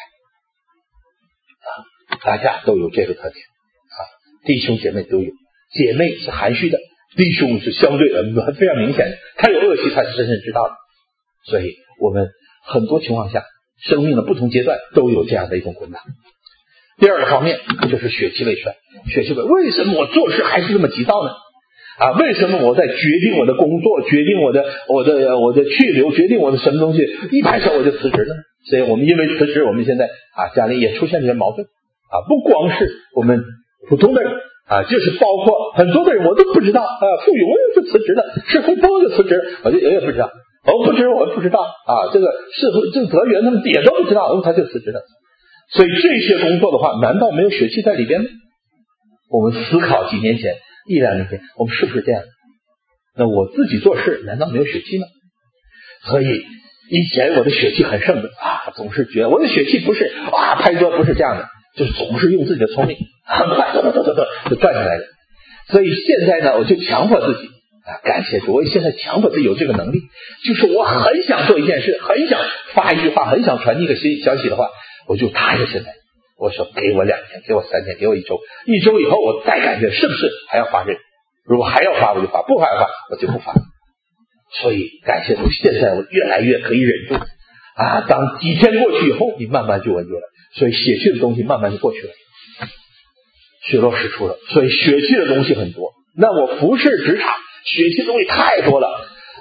啊，大家都有这个特点啊，弟兄姐妹都有，姐妹是含蓄的，弟兄是相对的非常明显的，他有恶习他是真正知道的。所以我们很多情况下生命的不同阶段都有这样的一种滚荡。第二个方面就是血气未衰，血气未为什么我做事还是这么急躁呢？啊，为什么我在决定我的工作，决定我的我的我的去留，决定我的什么东西，一拍手我就辞职呢？所以我们因为辞职，我们现在啊家里也出现这些矛盾啊，不光是我们普通的人啊，就是包括很多的人我都不知道啊，傅勇就辞职了，是傅波就辞职，我就也也不知道，我不知我不知道啊，这个是这个德源他们也都不知道，他就辞职了。所以这些工作的话，难道没有血气在里边吗？我们思考几年前一两年前我们是不是这样？那我自己做事难道没有血气吗？所以以前我的血气很盛的啊，总是觉得我的血气不是啊拍桌，不是这样的，就是总是用自己的聪明很快咚咚咚咚咚就转下来的。所以现在呢，我就强迫自己啊，感谢主，我现在强迫自己有这个能力，就是我很想做一件事，很想发一句话，很想传递一个新消息的话，我就踏下现在，我说给我两天，给我三天，给我一周，一周以后我再感觉是不是还要发这个？如果还要发我就发，不发的话我就不发。所以感谢主，现在我越来越可以忍住啊！当几天过去以后，你慢慢就稳住了，所以血气的东西慢慢就过去了，血落石出了。所以血气的东西很多，那我服侍职场，血气的东西太多了。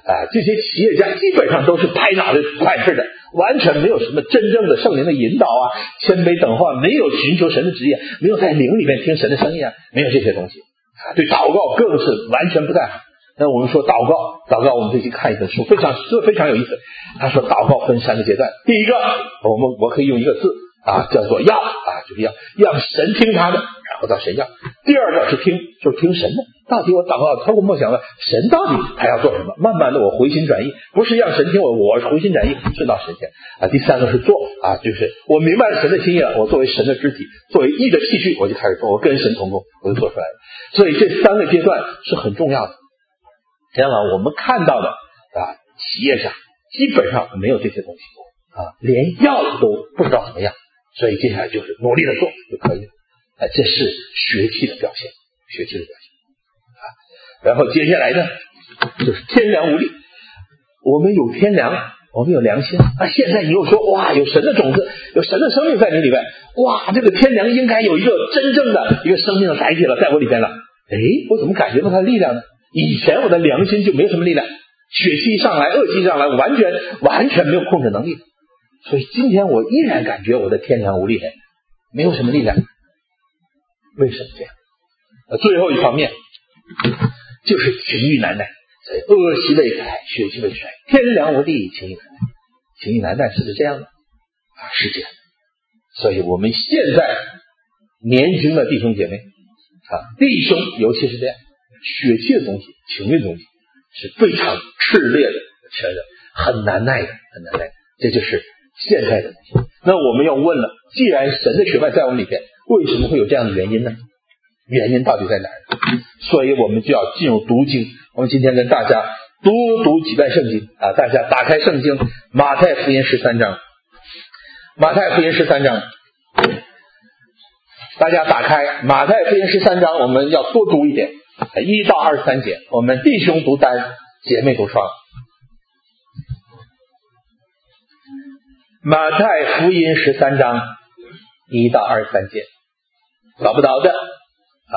啊，这些企业家基本上都是拍脑袋管事的，完全没有什么真正的圣灵的引导啊，谦卑等候，没有寻求神的旨意，没有在灵里面听神的声音啊，没有这些东西啊，对祷告更是完全不在行。那我们说祷告，祷告我们最近看一本书，非常是非常有意思。他说祷告分三个阶段，第一个我们我可以用一个字啊，叫做要啊，就是要让神听他的，然后到神要。第二个是听，就是听神的，到底我祷告透过默想了，神到底他要做什么？慢慢的我回心转意，不是让神听我，我回心转意顺到神前啊。第三个是做啊，就是我明白神的心意了，我作为神的肢体，作为义的器具，我就开始做，我跟神同工，我就做出来了。所以这三个阶段是很重要的。这样啊，我们看到的啊，企业上基本上没有这些东西啊，连要都不知道怎么样，所以接下来就是努力的做就可以了。啊，这是学气的表现，学气的表现啊。然后接下来呢，就是天良无力。我们有天良，我们有良心啊。现在你又说哇，有神的种子，有神的生命在你里面，哇，这个天良应该有一个真正的一个生命的载体了，在我里边了。哎，我怎么感觉到它的力量呢？以前我的良心就没有什么力量，血气一上来，恶气一上来，完全完全没有控制能力。所以今天我依然感觉我的天良无力，没有什么力量。为什么这样？呃，最后一方面就是情欲难耐，所以恶习未改，血气未衰，天良无力，情欲难耐。情欲难耐是不是这样的？啊，是这样。所以我们现在年轻的弟兄姐妹啊，弟兄尤其是这样。血气的东西，情欲的东西是非常炽烈的，全人很难耐的，很难耐。这就是现在的东西。那我们要问了，既然神的血脉在我们里边，为什么会有这样的原因呢？原因到底在哪儿？所以我们就要进入读经。我们今天跟大家多读几段圣经啊，大家打开圣经，马太福音十三章，马太福音十三章。大家打开马太福音十三章，我们要多读一点。一到二十三节，我们弟兄读单，姐妹读双。马太福音十三章一到二十三节，找不到的啊，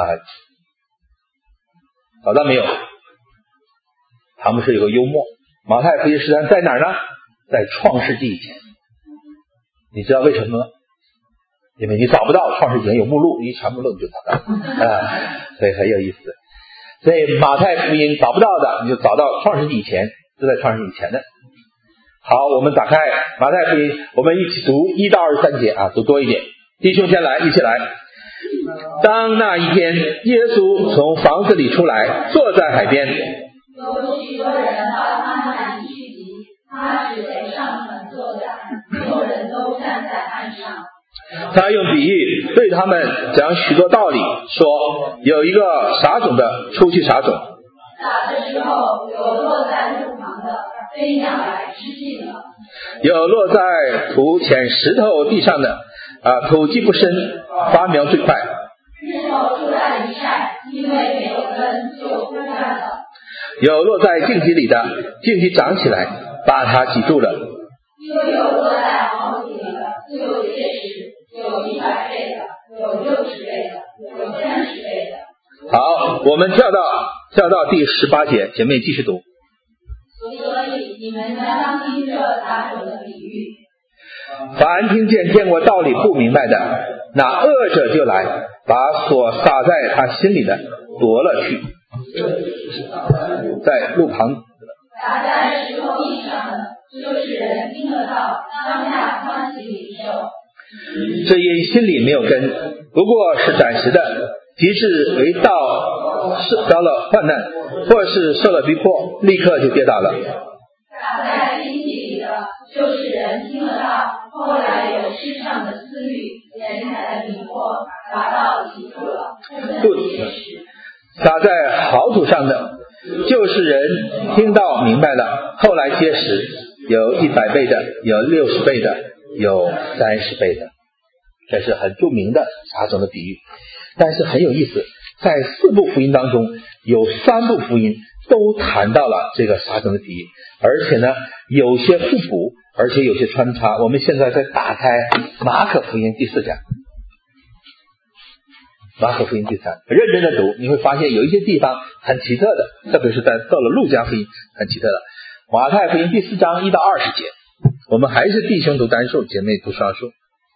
找到没有？他们是有个幽默。马太福音十三在哪儿呢？在创世纪以前。你知道为什么吗？因为你找不到创世纪前有目录，一查目录你就找到了啊，所以很有意思。所以马太福音找不到的，你就找到创世纪以前，就在创世纪以前的。好，我们打开马太福音，我们一起读一到二十三节啊，读多一点。弟兄先来，一起来。当那一天，耶稣从房子里出来，坐在海边。 有许多人到他那里聚集，他只在上层坐着，众人都站在岸上。 他用比喻对他们讲许多道理，说有一个撒种的出去撒种， 撒的时候有落在路旁的，飞鸟来吃尽了； 有落在土浅石头地上的，啊，土基不深，发苗最快。 日头出来一晒，因为没有根就枯干了； 有落在荆棘里的，荆棘长起来，把它挤住了； 又有落在黄土里的，有结实。有一百倍的，有六十倍的，有三十倍的。 好，我们跳到跳到第十八节，姐妹继续读。 所以你们常常听着撒种的比喻。 凡听见见过道理不明白的，那恶者就来，把所撒在他心里的夺了去。在路旁。 撒在石头地上的，就是人听得到，当下欢喜领受。 这因心里没有根，不过是暂时的，及至为道遭了患难，或是受了逼迫，立刻就跌倒了。 撒在荆棘里的，就是人听得到，后来有世上的思虑、钱财的迷惑，把道挤住了，不能结实。 撒在好土上的，就是人听到明白了，后来结实，有一百倍的，有六十倍的，有三十倍的。这是很著名的撒种的比喻。但是很有意思，在四部福音当中，有三部福音都谈到了这个撒种的比喻，而且呢有些互补，而且有些穿插。我们现在再打开马可福音第四章， 马可福音第三，认真的读，你会发现有一些地方很奇特的，特别是在到了路加福音很奇特的。马太福音第四章一到二十节，我们还是弟兄读单数，姐妹读双数。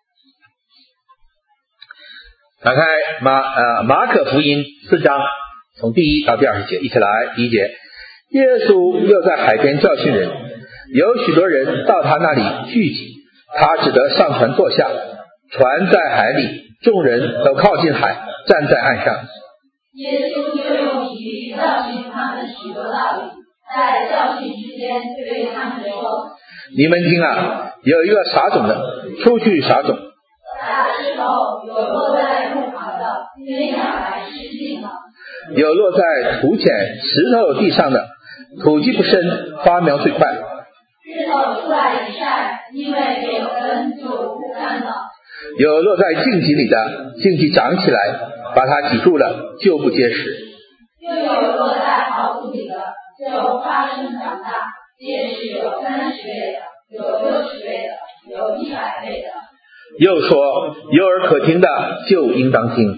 打开马呃马可福音四章，从第一到第二十节，一起来。第一节，耶稣又在海边教训人，有许多人到他那里聚集，他只得上船坐下，船在海里，众人都靠近海，站在岸上。 耶稣就用比喻教训他们许多道理，在教训之间对他们说： 你们听啊，有一个撒种的出去撒种， 撒的时候有落在路旁的，飞鸟来吃尽了； 有落在土浅石头地上的，土基不深，发苗最快。 日头出来一晒，因为没有根就枯干了； 有落在荆棘里的，荆棘长起来，把它挤住了，就不结实。 又有落在好土里的，就发生长大，结实有三十倍的，有六十倍的，有一百倍的。 又说，有耳可听的，就应当听。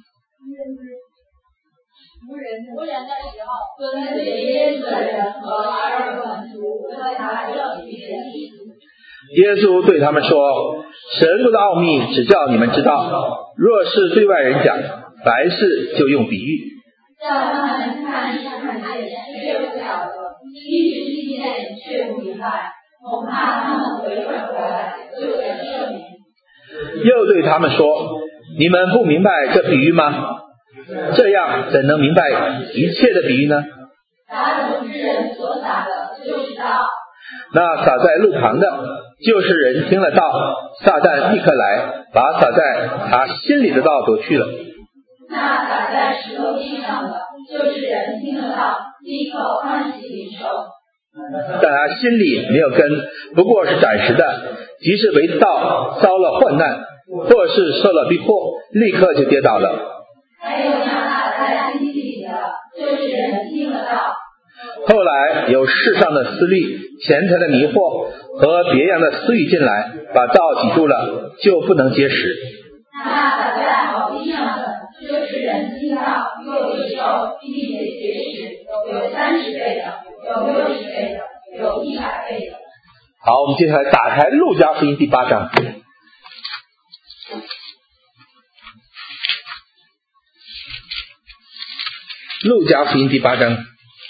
无人无人的时候，跟随耶稣的人和十二个门徒为他这比喻的意思。 耶稣对他们说：神国的奥秘只叫你们知道，若是对外人讲，凡事就用比喻， 叫他们看是看见，却不晓得；听是听见，却不明白。恐怕他们回转过来，就得赦免。 又对他们说：你们不明白这比喻吗？这样怎能明白一切的比喻呢？ 撒种之人所撒的就是道。 那撒在路旁的，就是人听了道，撒旦立刻来，把撒在他心里的道夺去了。 那撒在石头地上的，就是人听了道，立刻欢喜领受。 但他心里没有根，不过是暂时的，即是为道遭了患难，或是受了逼迫，立刻就跌倒了。 还有那撒在荆棘里的，就是人听了道， 后来有世上的思虑、钱财的迷惑和别样的私欲进来，把道挤住了，就不能结实。 那撒在好地上的，就是人听到又领受，并且结实，有三十倍的，有六十倍的，有一百倍的。 好，我们接下来打开路加福音第八章。路加福音第八章，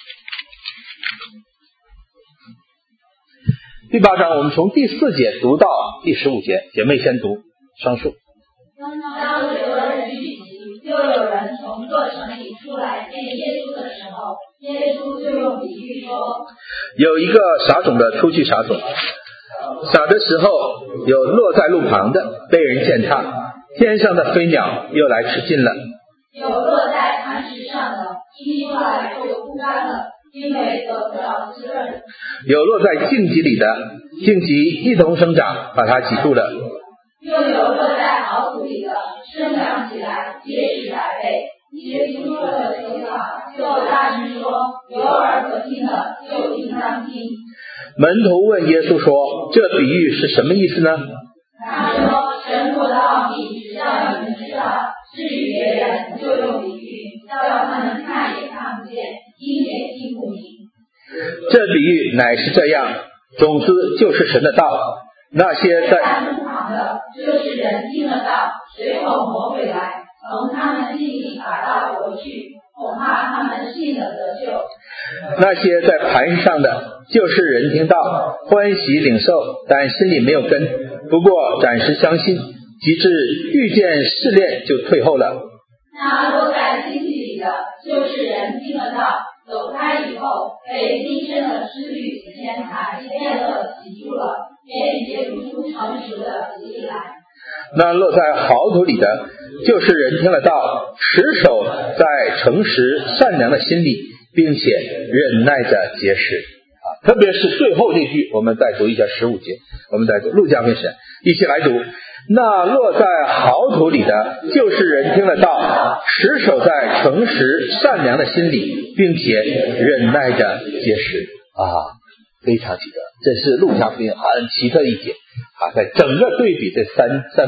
第八章我们从第四节读到第十五节，姐妹先读双数。 当许多人聚集，又有人从各城里出来见耶稣的时候，耶稣就用比喻说： 有一个撒种的出去撒种，撒的时候有落在路旁的，被人践踏，天上的飞鸟又来吃尽了； 有落在磐石上的，一出来就枯干了，因为得不到滋润； 有落在荆棘里的，荆棘一同生长，把它挤住了； 又有落在好土里的，生长起来，结实百倍。耶稣说了这些话，就大声说：有耳可听的，就应当听。 门徒问耶稣说：这比喻是什么意思呢？ 他说：神国的奥秘只叫你们知道，至于别人就用比喻，叫他们看也看不见，听也听不明。 这比喻乃是这样，种子就是神的道，那些在路旁的，就是人听了道，随后魔鬼来，从他们心里把道夺去，恐怕他们信了得救。 那些在磐石上的，就是人听道，欢喜领受，但心里没有根，不过暂时相信，及至遇见试炼就退后了。 那落在荆棘里的，就是人听了道，走开以后，被今生的思虑、钱财、厌乐挤住了，便结不出成熟的子粒来。 那落在好土里的，就是人听了道，持守在诚实善良的心里，并且忍耐着结实。啊，特别是最后这句，我们再读一下十五节，我们再读路加福音，一起来读。那落在好土里的，就是人听了道，持守在诚实善良的心里，并且忍耐着结实。啊，非常奇特，这是路加福音很奇特一节啊，在整个对比这三三部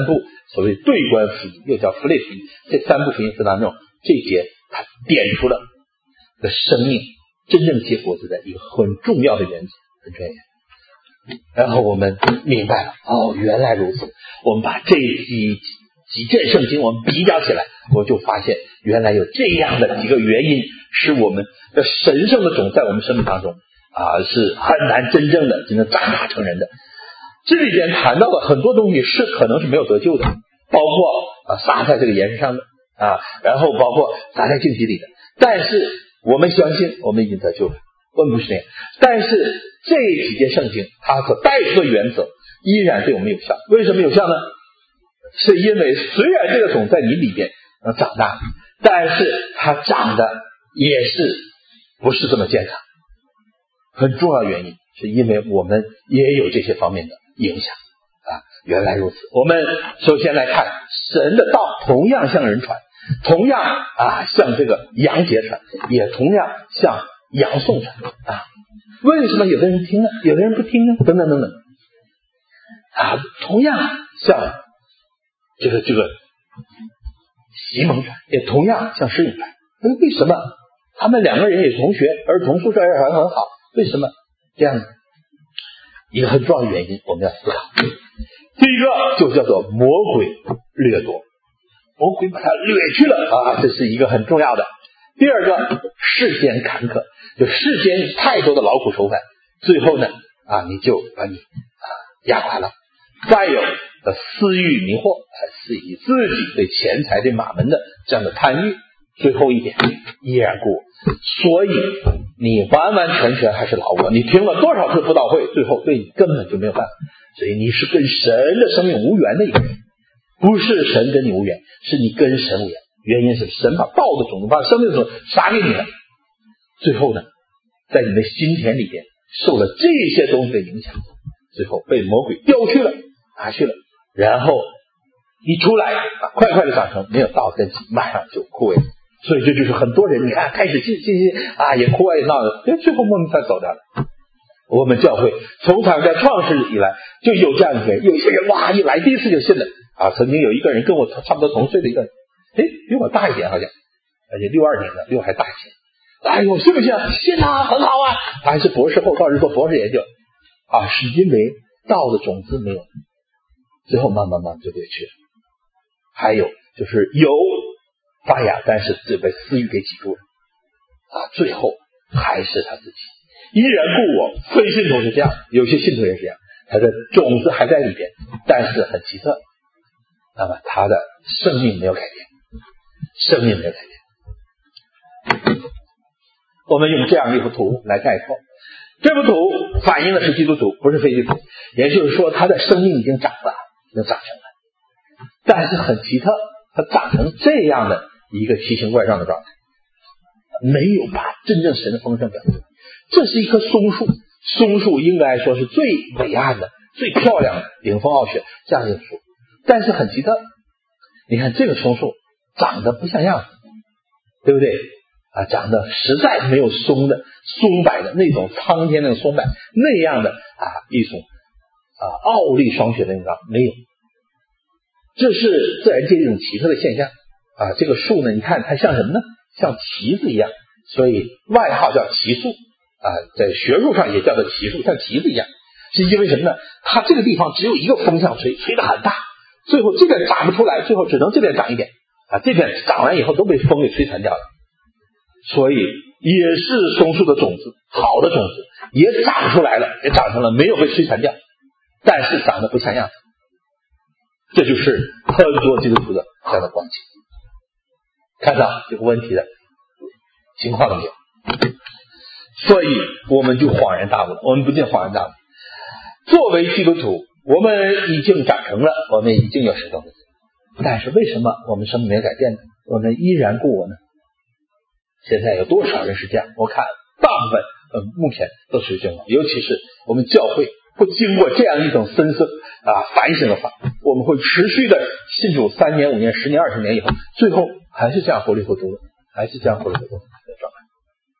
所谓对观福音，又叫弗类福音，这三部福音书当中，这一节它点出了的生命真正结果子的一个很重要的原则，很重要。然后我们明白了，哦，原来如此。我们把这几几卷圣经我们比较起来，我就发现原来有这样的几个原因，使我们的神圣的种在我们生命当中啊是很难真正的真正长大成人的。这里边谈到的很多东西是可能是没有得救的，包括啊撒在这个岩石上的啊，然后包括撒在荆棘里的。但是我们相信我们已经得救了，我们不是那样。但是这几节圣经它所带出的原则依然对我们有效。为什么有效呢？是因为虽然这个种在你里边能长大，但是它长的也是不是这么健康。很重要的原因是因为我们也有这些方面的影响啊。原来如此。我们首先来看神的道同样向人传，同样啊向这个羊节传，也同样向羊送传啊。为什么有的人听呢，有的人不听呢？等等等等啊，同样向这个这个西蒙传，也同样向施影传。那为什么他们两个人也同学，而同宿舍也很很好？为什么这样呢？一个很重要的原因我们要思考。第一个就叫做魔鬼掠夺，魔鬼把它掠去了啊，这是一个很重要的。第二个世间坎坷，就世间太多的劳苦愁烦，最后呢啊你就把你啊压垮了。再有的私欲迷惑，是以自己对钱财对马门的这样的贪欲。最后一点依然故我，所以你完完全全还是老我。你听了多少次辅导会，最后对你根本就没有办法。所以你是跟神的生命无缘的一个人，不是神跟你无缘，是你跟神无缘。原因是神把道的种子把生命的种子撒给你了，最后呢在你的心田里边受了这些东西的影响，最后被魔鬼叼去了拿去了，然后一出来啊，快快的长成没有道根基，马上就枯萎。所以这就是很多人你看开始信信心啊也哭啊也闹的，最后莫名才走掉了。我们教会从他在创世以来就有这样的人，有一些人哇一来第一次就信了啊。曾经有一个人跟我差不多同岁的一个人，哎比我大一点好像，而且六二年的比我还大一些。哎呦信不信啊？信啊，很好啊，他还是博士后，到时做博士研究啊，是因为道的种子没有，最后慢慢慢就对去了。还有就是有发芽，但是只被私欲给挤住了啊，最后还是他自己依然故我。非信徒是这样，有些信徒也是这样，他的种子还在里边，但是很奇特，那么他的生命没有改变，生命没有改变。我们用这样一幅图来概括，这幅图反映的是基督徒，不是非基督徒，也就是说他的生命已经长了，已经长成了，但是很奇特，他长成这样的一个奇形怪状的状态，没有把真正神的丰盛表现出来。这是一棵松树，松树应该说是最伟岸的最漂亮的顶峰傲雪这样一个树，但是很奇特，你看这个松树长得不像样子，对不对啊？长得实在没有松的松柏的那种苍天的松柏那样的啊一种啊傲立霜雪的那种，没有。这是自然界一种奇特的现象啊。这个树呢，你看它像什么呢？像旗子一样，所以外号叫旗树啊，在学术上也叫做旗树，像旗子一样。是因为什么呢？它这个地方只有一个风向吹，吹得很大，最后这边长不出来，最后只能这边长一点啊，这边长完以后都被风给吹残掉了。所以也是松树的种子，好的种子也长出来了，也长成了，没有被吹残掉，但是长得不像样子。这就是很多基督徒的这样的光景。看到这个问题的情况了没有？所以我们就恍然大悟了，我们不禁恍然大悟。作为基督徒，我们已经长成了，我们已经有神的儿子，但是为什么我们生命没有改变呢？我们依然故我呢？现在有多少人是这样？我看大部分呃目前都是这样，尤其是我们教会不经过这样一种深思啊反省的话，我们会持续的信主三年五年十年二十年以后，最后还是这样糊里糊涂的，还是这样糊里糊涂的状态。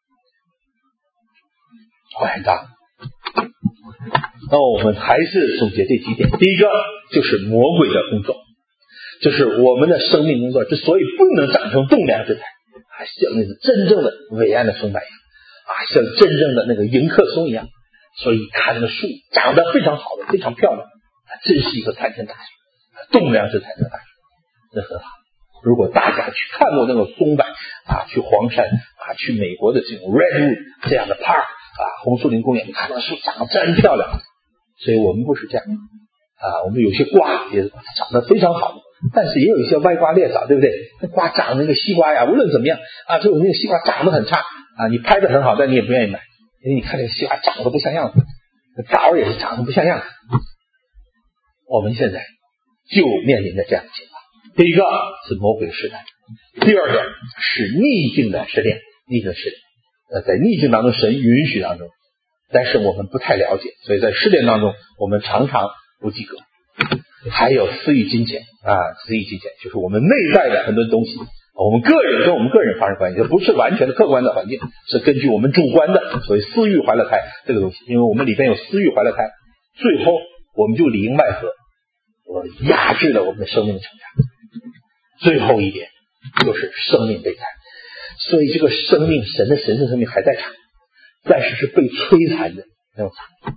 恍然大悟。那我们还是总结这几点。第一个就是魔鬼的工作， 就是我们的生命工作之所以不能长成栋梁之材，啊，像那个真正的伟岸的松柏一样，啊，像真正的那个迎客松一样。所以看那个树长得非常好的，非常漂亮，真是一个参天大树，栋梁之材的大树，这很好。如果大家去看过那个松柏啊，去黄山啊，去美国的这种 Redwood 这样的 park 啊，红树林公园，你看那树长得真漂亮。所以我们不是这样啊，我们有些瓜也长得非常好的，但是也有一些歪瓜裂枣，对不对？那瓜长那个西瓜呀，无论怎么样啊，就那个西瓜长得很差啊，你拍的很好，但你也不愿意买，因为你看这个西瓜长得不像样子，枣也是长得不像样子。我们现在就面临着这样的情况。第一个是魔鬼试探，第二个是逆境的试炼，逆境试炼。呃，在逆境当中，神允许当中，但是我们不太了解，所以在试炼当中，我们常常不及格。还有私欲金钱啊，私欲金钱就是我们内在的很多东西，我们个人跟我们个人发生关系，不是完全的客观的环境，是根据我们主观的，所谓私欲怀了胎这个东西，因为我们里边有私欲怀了胎，最后我们就里应外合，我压制了我们的生命的成长。最后一点就是生命被残，所以这个生命，神的神圣生命还在场，但是是被摧残的那种惨。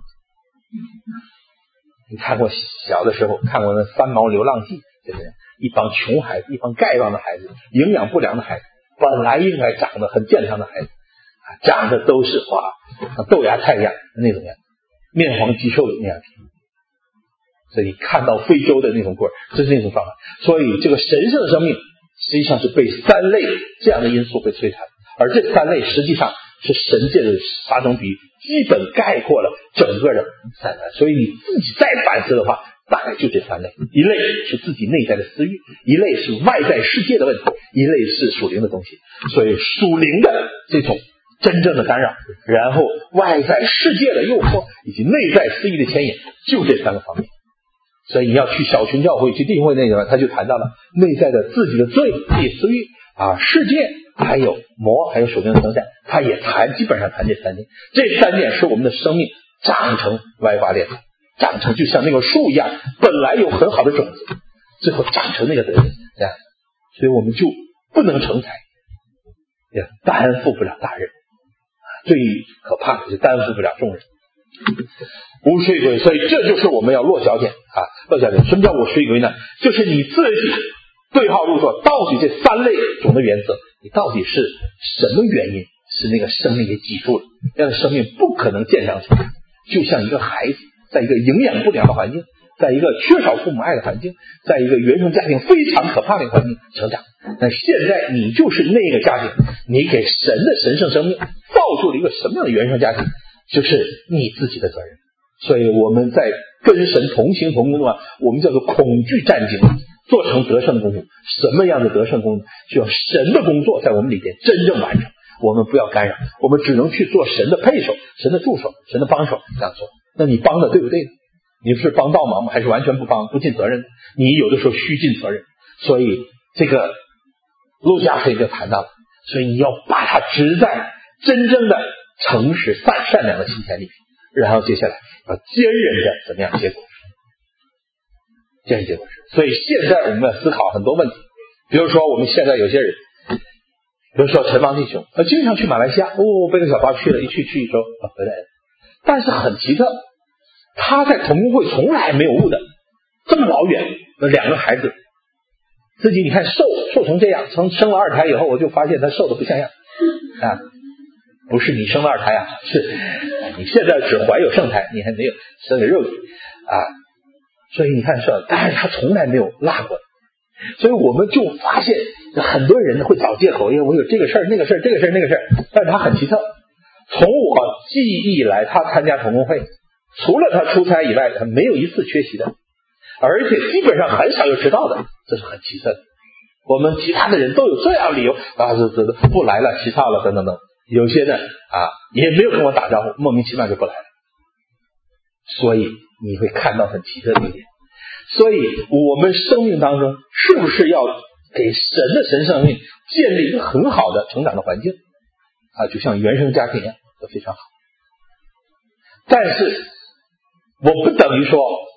你看过小的时候看过那三毛流浪记，对不对？一帮穷孩子，一帮丐帮的孩子，营养不良的孩子，本来应该长得很健康的孩子，长得都是哇像豆芽菜一样那种样，面黄肌瘦的那样子。所以你看到非洲的那种棍儿，这是那种方法。所以这个神圣的生命实际上是被三类这样的因素被摧残，而这三类实际上是神界的撒种比喻，基本概括了整个的三类。所以你自己再反思的话，大概就这三类：一类是自己内在的私欲，一类是外在世界的问题，一类是属灵的东西。所以属灵的这种真正的干扰，然后外在世界的诱惑，以及内在私欲的牵引，就这三个方面。所以你要去小群教会，去弟兄会那个，他就谈到了内在的自己的罪、自己私欲啊，世界，还有魔，还有属灵的征战，他也谈，基本上谈这三点。这三点是我们的生命长成歪瓜裂枣，长成就像那个树一样，本来有很好的种子，最后长成那个德行这样。所以我们就不能成才，也担负不了大任，最可怕的是担负不了众人。无水鬼，所以这就是我们要落脚点啊，落脚点。什么叫我水鬼呢？就是你自己对号入座，到底这三类种的原则，你到底是什么原因使那个生命给挤住了？这样的生命不可能健康成长，就像一个孩子在一个营养不良的环境，在一个缺少父母爱的环境，在一个原生家庭非常可怕的环境成长。那现在你就是那个家庭，你给神的神圣生命造出了一个什么样的原生家庭，就是你自己的责任。所以我们在跟神同行同工的话，我们叫做恐惧战经，做成得胜的工作。什么样的得胜工作？需要神的工作在我们里边真正完成，我们不要干扰，我们只能去做神的配手、神的助手、神的帮手这样做。那你帮的对不对？你是帮倒忙吗？还是完全不帮，不尽责任？你有的时候虚尽责任。所以这个路加福音就谈到了，所以你要把它植在真正的诚实、善善良的心田里面，然后接下来要坚韧的怎么样结果？坚韧结果是。所以现在我们要思考很多问题，比如说我们现在有些人，比如说陈王弟兄，他经常去马来西亚，哦，背个小包去了，一去去一周啊回来了，但是很奇特，他在同工会从来没有悟的，这么老远，那两个孩子，自己你看瘦瘦成这样，从生了二胎以后，我就发现他瘦的不像样啊。不是你生了二胎啊，是你现在只怀有圣胎，你还没有生个肉体啊。所以你看是，但是他从来没有落过，所以我们就发现很多人会找借口，因为我有这个事儿、那个事儿、这个事儿、那个事儿。但是他很奇特，从我记忆以来，他参加同工会，除了他出差以外，他没有一次缺席的，而且基本上很少有迟到的，这是很奇特的。我们其他的人都有这样理由啊，这这不来了、起操了等等等。有些呢啊也没有跟我打招呼，莫名其妙就不来了。所以你会看到很奇特的一点。所以我们生命当中是不是要给神的神圣命建立一个很好的成长的环境啊？就像原生家庭一样，都非常好。但是我不等于说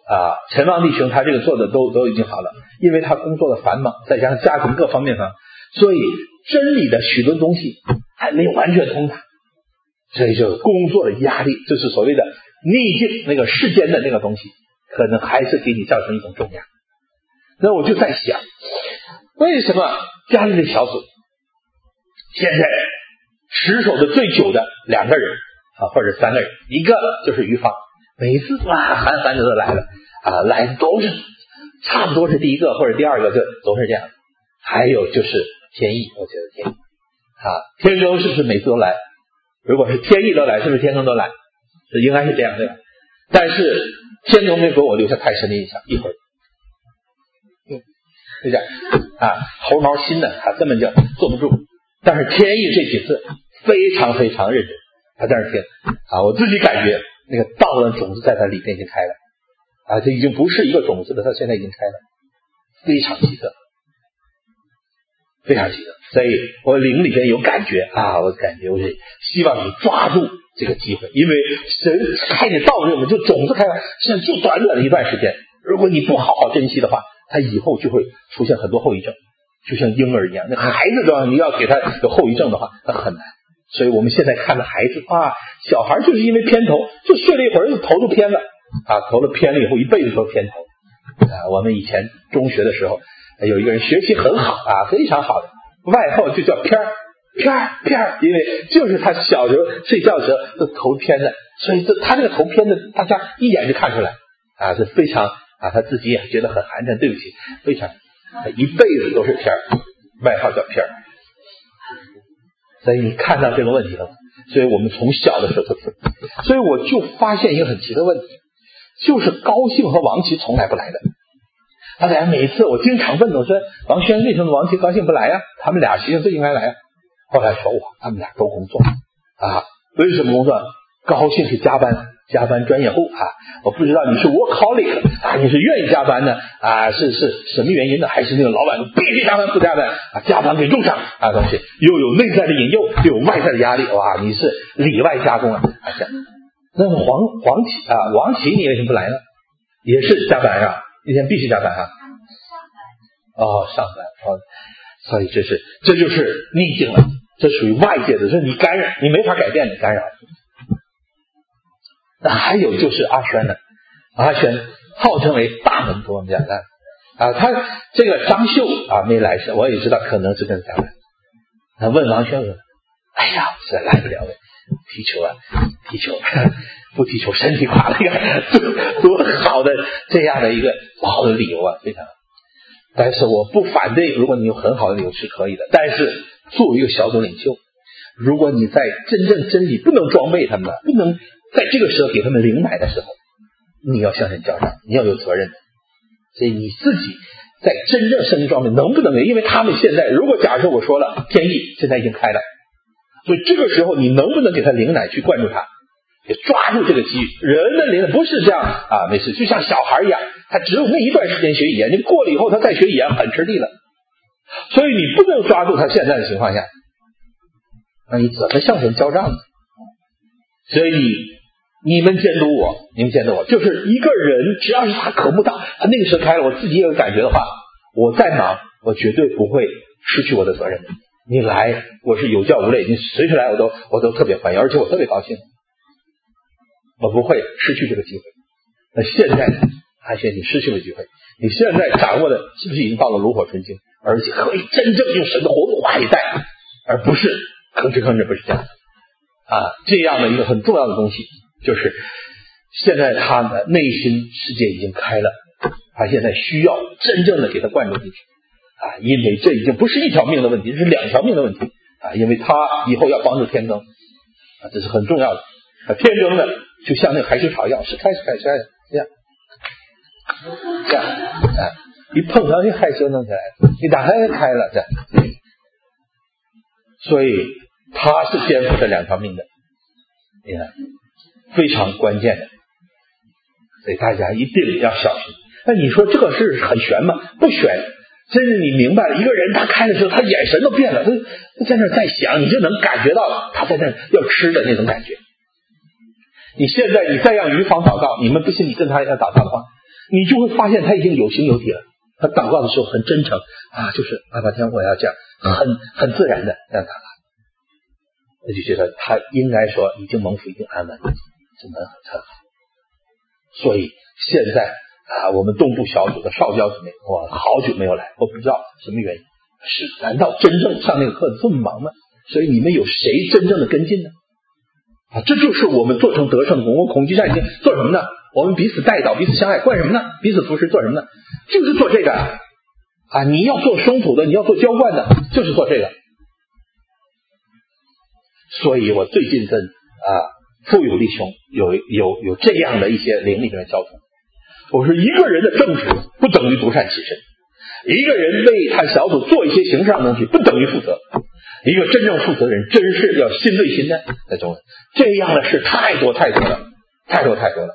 啊，陈王弟兄他这个做的都都已经好了，因为他工作的繁忙，再加上家庭各方面上，所以真理的许多东西还没有完全通达，所以就工作的压力，就是所谓的逆境，那个世间的那个东西，可能还是给你造成一种重压。那我就在想，为什么家里的小组现在持守的最久的两个人啊，或者三个人，一个就是于芳，每次哇韩寒都来了啊，来都是差不多是第一个或者第二个，就都是这样。还有就是天意，我觉得天意啊，天中是不是每次都来？如果是天意都来，是不是天中都来？这应该是这样对吧？但是天中没给我留下太深的印象，一会儿嗯，是这样啊，猴毛心的他根本就坐不住。但是天意这几次非常非常认真，他在那听啊，我自己感觉那个道的种子在他里面已经开了啊，这已经不是一个种子了，他现在已经开了，非常奇特，非常奇特。所以我灵里边有感觉啊，我感觉我是希望你抓住这个机会，因为神开你道任务，就种子开了，现在就短短的一段时间，如果你不好好珍惜的话，他以后就会出现很多后遗症，就像婴儿一样，那孩子的你要给他有后遗症的话，那很难。所以我们现在看的孩子啊，小孩就是因为偏头，就睡了一会儿头就偏了啊，头了偏了以后一辈子都偏头啊。我们以前中学的时候有一个人学习很好啊，非常好的，外号就叫偏儿偏儿偏儿，因为就是他小时候睡觉的时候头偏的，所以这他这个头偏的大家一眼就看出来啊，是非常啊，他自己也觉得很寒碜，对不起，非常一辈子都是偏儿，外号叫偏儿。所以你看到这个问题了，所以我们从小的时候就听，所以我就发现一个很奇的问题，就是高兴和王琦从来不来的。他俩每次我经常问我说，王轩为什么王琦高兴不来呀、啊？他们俩实际上最应该来啊。后来说哇，他们俩都工作啊，为什么工作？高兴是加班，加班专业户啊，我不知道你是 workaholic 啊，你是愿意加班的啊，是是什么原因呢？还是那个老板必须加班不加班啊？加班给重赏啊，东西又有内在的引诱，又有外在的压力，哇，你是里外加工啊！啊这样，那么黄黄琦啊，王琦你为什么不来呢？也是加班啊，那天必须加班啊。哦，上班哦，所以这是这就是逆境了，这属于外界的，是你干扰，你没法改变的干扰。那还有就是阿轩呢，阿轩号称为大门徒，我们讲的啊，他这个张秀啊没来是，我也知道可能是跟他来。他问王轩说：“哎呀，这来不了了，踢球啊，踢球不踢球身体垮了，多多好的这样的一个不好的理由啊，非常好。但是我不反对，如果你有很好的理由是可以的。但是作为一个小组领袖，如果你在真正真理不能装备他们的，不能在这个时候给他们领奶的时候，你要向神交账，你要有责任的。所以你自己在真正圣经装备能不能，因为他们现在如果假设我说了天意现在已经开了，所以这个时候你能不能给他领奶去灌注他，也抓住这个机遇。人的领奶不是这样啊，没事，就像小孩一样，他只有那一段时间学语言，你过了以后他再学语言很吃力了，所以你不能抓住他现在的情况下，那你怎么向神交账呢？所以你你们监督我，你们监督我，就是一个人只要是他渴慕到他那个时候开了，我自己也有感觉的话，我再忙我绝对不会失去我的责任的。你来我是有教无类，你随时来我都我都特别欢迎，而且我特别高兴，我不会失去这个机会。那现在阿轩你失去了机会，你现在掌握的是不是已经到了炉火纯青，而且可以真正用神的活路话语带，而不是吭哧吭哧，不是这样的啊，这样的一个很重要的东西，就是现在他的内心世界已经开了，他现在需要真正的给他灌注进去啊，因为这已经不是一条命的问题，是两条命的问题啊，因为他以后要帮助天更啊，这是很重要的啊，天更呢就像那个海水草药，是开始开始这样这样啊，一碰上就害羞弄起来，你打开就开了这样，所以他是肩负这两条命的，你看非常关键的，所以大家一定要小心。那你说这个是很玄吗？不玄，真是你明白了，一个人他开的时候他眼神都变了，他在那在想，你就能感觉到他在那要吃的那种感觉。你现在你再让于芳祷告，你们不信你跟他要祷告的话， 你就会发现他已经有形有体了。他祷告的时候很真诚啊，就是阿爸天父，我要这样，很很自然的这样祷告。我就觉得他应该说已经蒙福，已经安稳，真的很好。所以现在啊，我们东部小组的少教姊妹，我好久没有来，我不知道什么原因。是难道真正上那个课这么忙吗？所以你们有谁真正的跟进呢？啊，这就是我们做成得胜的工。我们恐惧战已经做什么呢？我们彼此代祷，彼此相爱，干什么呢？彼此扶持做什么呢？就是做这个啊！你要做松土的，你要做浇灌的，就是做这个。所以我最近跟啊富有弟兄有有有这样的一些灵里面的交通。我说一个人的正直不等于独善其身，一个人为他小组做一些形式上的东西不等于负责。一个真正负责人真是要心对心的在中文，这样的事太多太多了，太多太多了。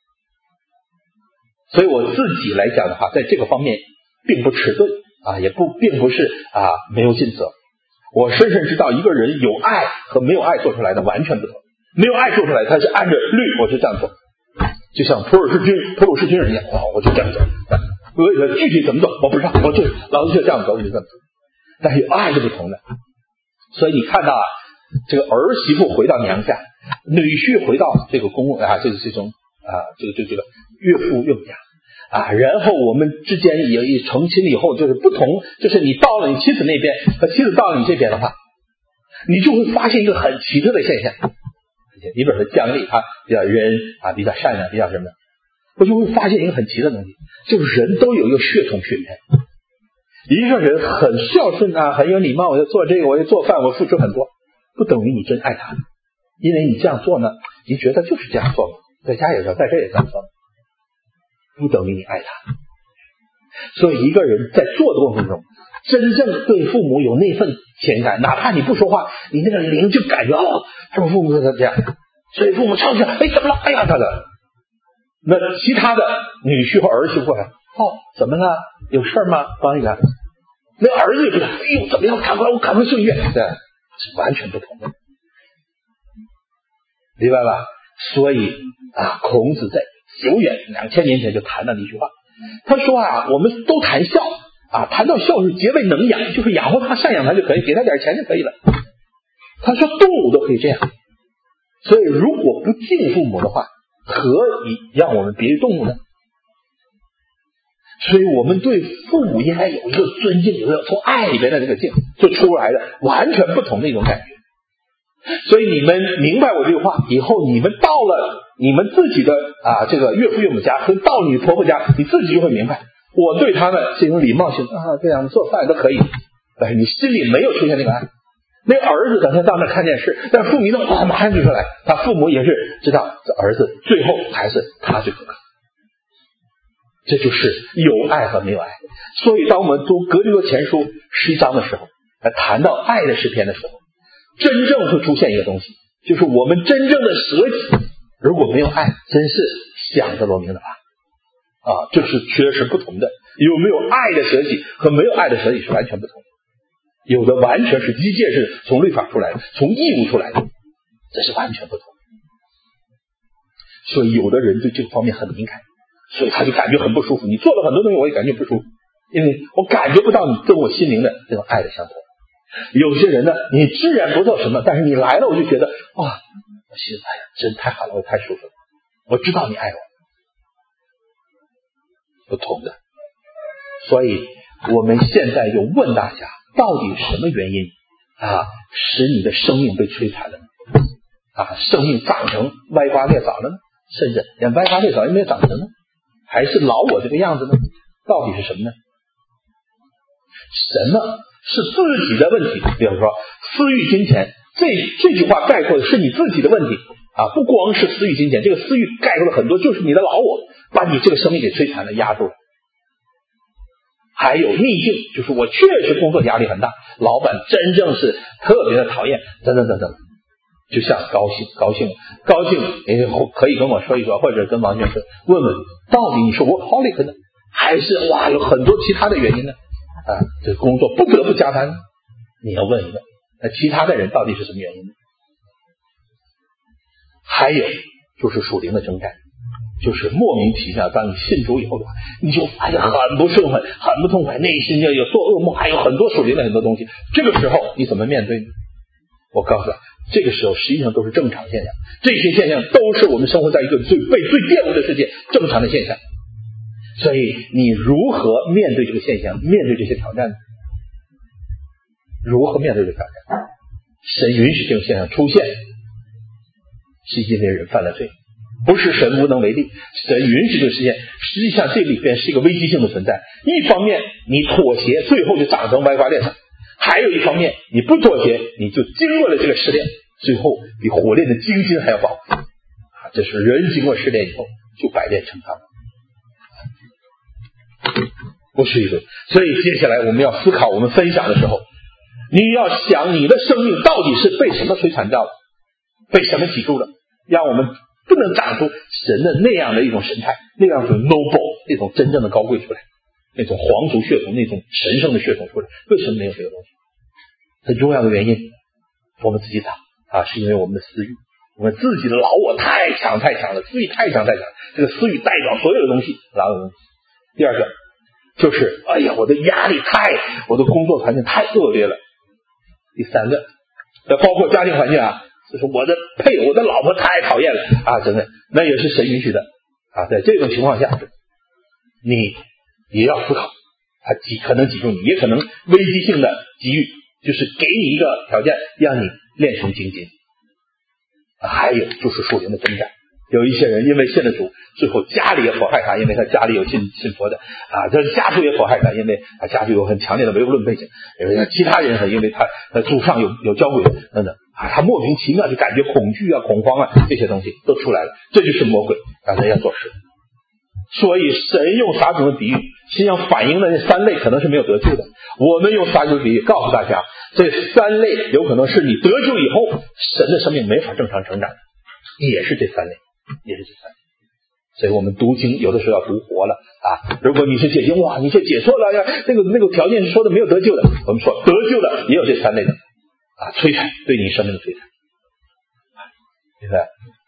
所以我自己来讲的话，在这个方面并不迟钝啊，也不并不是啊没有尽责。我深深知道一个人有爱和没有爱做出来的完全不同。没有爱做出来，他是按着律，我是这样做，就像普鲁士军普鲁士军人一样，哦，我就这样做。我也具体怎么做我不知道，我就老子就这样做，我就这样做。但是有爱是不同的。所以你看到啊，这个儿媳妇回到娘家，女婿回到这个公啊，这个这种啊，这个这个这个岳父岳母家啊，然后我们之间也一成亲了以后，就是不同，就是你到了你妻子那边和妻子到了你这边的话，你就会发现一个很奇特的现象。你比如说姜丽，他比较仁啊，比较善良，比较什么，我就会发现一个很奇特的东西，就是人都有一个血统血缘。一个人很孝顺啊，很有礼貌，我就做这个，我就做饭，我付出很多，不等于你真爱他，因为你这样做呢，你觉得就是这样做嘛，在家也做，在这也这样做，不等于你爱他。所以一个人在做的过程中，真正对父母有那份情感，哪怕你不说话，你那个灵就感觉哦，他们父母是这样，所以父母吵起来，哎，怎么了？哎呀，他的。那其他的女婿或儿媳过来，哦，怎么了？有事吗？帮一个。那儿子也不是，哎呦，怎么样？赶快，我赶快送医院，对，是完全不同的，明白吧？所以啊，孔子在久远两千年前就谈到了一句话，他说啊，我们都谈孝啊，谈到孝是结为能养，就是养活他、赡养他就可以，给他点钱就可以了。他说动物都可以这样，所以如果不敬父母的话，何以让我们别于动物呢？所以我们对父母应该有一个尊敬，有一个从爱里边的这个敬，就出来的完全不同的一种感觉。所以你们明白我这句话以后，你们到了你们自己的啊这个岳父岳母家和到你婆婆家，你自己就会明白，我对他们这种礼貌性啊，这样做饭都可以，但是你心里没有出现那个爱。那个儿子等他到那看电视，但父母一弄啊，马上就出来，他父母也是知道这儿子最后还是他最可靠。这就是有爱和没有爱。所以当我们读格林多前书十一章的时候，谈到爱的诗篇的时候，真正会出现一个东西，就是我们真正的舍己，如果没有爱，真是想着罗明的吧啊，这是确实不同的。有没有爱的舍己和没有爱的舍己是完全不同的。有的完全是机械式从律法出来的，从义务出来的，这是完全不同的。所以有的人对这个方面很敏感，所以他就感觉很不舒服。你做了很多东西我也感觉不舒服，因为我感觉不到你跟我心灵的这种爱的相同。有些人呢，你自然不做什么，但是你来了我就觉得哇，我心哎呀真太好了，我太舒服了，我知道你爱我。不同的。所以我们现在就问大家，到底什么原因啊使你的生命被摧残了呢？啊，生命长成歪瓜裂枣了呢？甚至连歪瓜裂枣也没有长成呢？还是老我这个样子呢？到底是什么呢？什么是自己的问题？比如说私欲金钱，这这句话概括的是你自己的问题啊，不光是私欲金钱，这个私欲概括了很多，就是你的老我把你这个生命给摧残了，压住了。还有逆境，就是我确实工作压力很大，老板真正是特别的讨厌，等等等等。就像高兴高兴高兴也可以跟我说一说，或者跟王先生问问，到底你是 workaholic 呢，还是哇有很多其他的原因呢？啊，这工作不得不加班，你要问一问，那其他的人到底是什么原因呢？还有就是属灵的征战， 就是莫名其妙，当你信主以后的话，你就发现很不顺很很不痛快，内心就有做噩梦，还有很多属灵的很多东西。这个时候你怎么面对呢？我告诉他，这个时候实际上都是正常现象，这些现象都是我们生活在一个最被最玷污的世界正常的现象。所以你如何面对这个现象，面对这些挑战呢？如何面对这个挑战？神允许这种现象出现，是因为人犯了罪，不是神无能为力。神允许这个事件，实际上这里边是一个危机性的存在。一方面你妥协，最后就长成歪瓜裂枣；还有一方面你不妥协，你就经过了这个试炼，最后比火炼的精金还要宝贵。这是人经过试炼以后就百炼成钢，不是一个。所以接下来我们要思考，我们分享的时候，你要想你的生命到底是被什么摧残掉的，被什么挤住了，让我们不能长出神的那样的一种神态，那样的 noble， 那种真正的高贵出来，那种皇族血统，那种神圣的血统出来。为什么没有这个东西？很重要的原因，我们自己打啊，是因为我们的私欲，我们自己的老我太强太强了，私欲太强太强了，这个私欲代表所有的东西，老有东西。第二个就是哎呀，我的压力太，我的工作环境太恶劣了。第三个，包括家庭环境啊，就是我的配偶，我的老婆太讨厌了啊，真的，那也是神允许的啊。在这种情况下，你也要思考，他挤可能挤住你，也可能危机性的给予，就是给你一个条件，让你练成精进。还有就是属灵的征战，有一些人因为信了主，最后家里也迫害他，因为他家里有信信佛的啊，这家属也迫害他，因为他家属有很强烈的唯物论背景，因为其他人因为他他祖上有有交鬼等等啊，他莫名其妙就感觉恐惧啊、恐慌啊，这些东西都出来了，这就是魔鬼让他要做事。所以神用撒种的比喻，实际上反映了这三类可能是没有得救的。我们用撒种的比喻告诉大家，这三类有可能是你得救以后，神的生命没法正常成长的，也是这三类，也是这三类。所以我们读经有的时候要读活了啊！如果你是解经，哇，你这解错了呀，那个那个条件是说的没有得救的，我们说得救的也有这三类的啊，摧残对你生命的摧残，明白？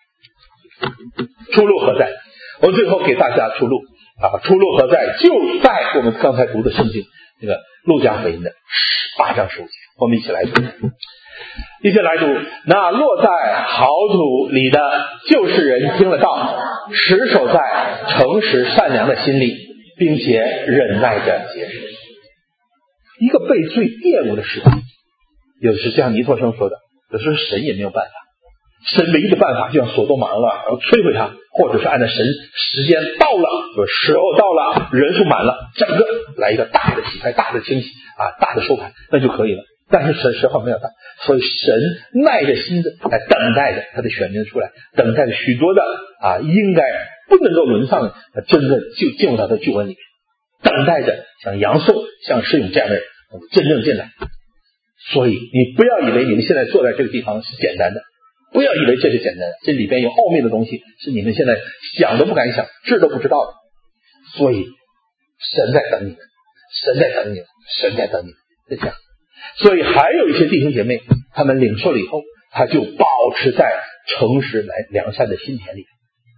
出路何在？我们最后给大家出路啊，出路何在？就在我们刚才读的圣经这个路加福音的八章十五节，我们一起来读。一起来读，那落在好土里的就是人听了道，持守在诚实善良的心里，并且忍耐着结实。一个被罪玷污的世界，有时像尼托生说的，有时候神也没有办法，神唯一的办法就像所多玛了，然后摧毁它，或者是按照神时间到了，时候到了，人数满了，整个来一个大的洗牌、大的清洗啊，大的收盘，那就可以了。但是神时候没有到，所以神耐着心子来等待着他的选民出来，等待着许多的啊，应该不能够轮上真正就进入到他的救恩里面，等待着像杨颂、像施勇这样的人真正进来。所以你不要以为你们现在坐在这个地方是简单的，不要以为这是简单的，这里边有奥秘的东西是你们现在想都不敢想，知都不知道的。所以神在等你们，神在等你们，神在等你们，是这样。所以还有一些弟兄姐妹，他们领受了以后，他就保持在诚实来良善的心田里。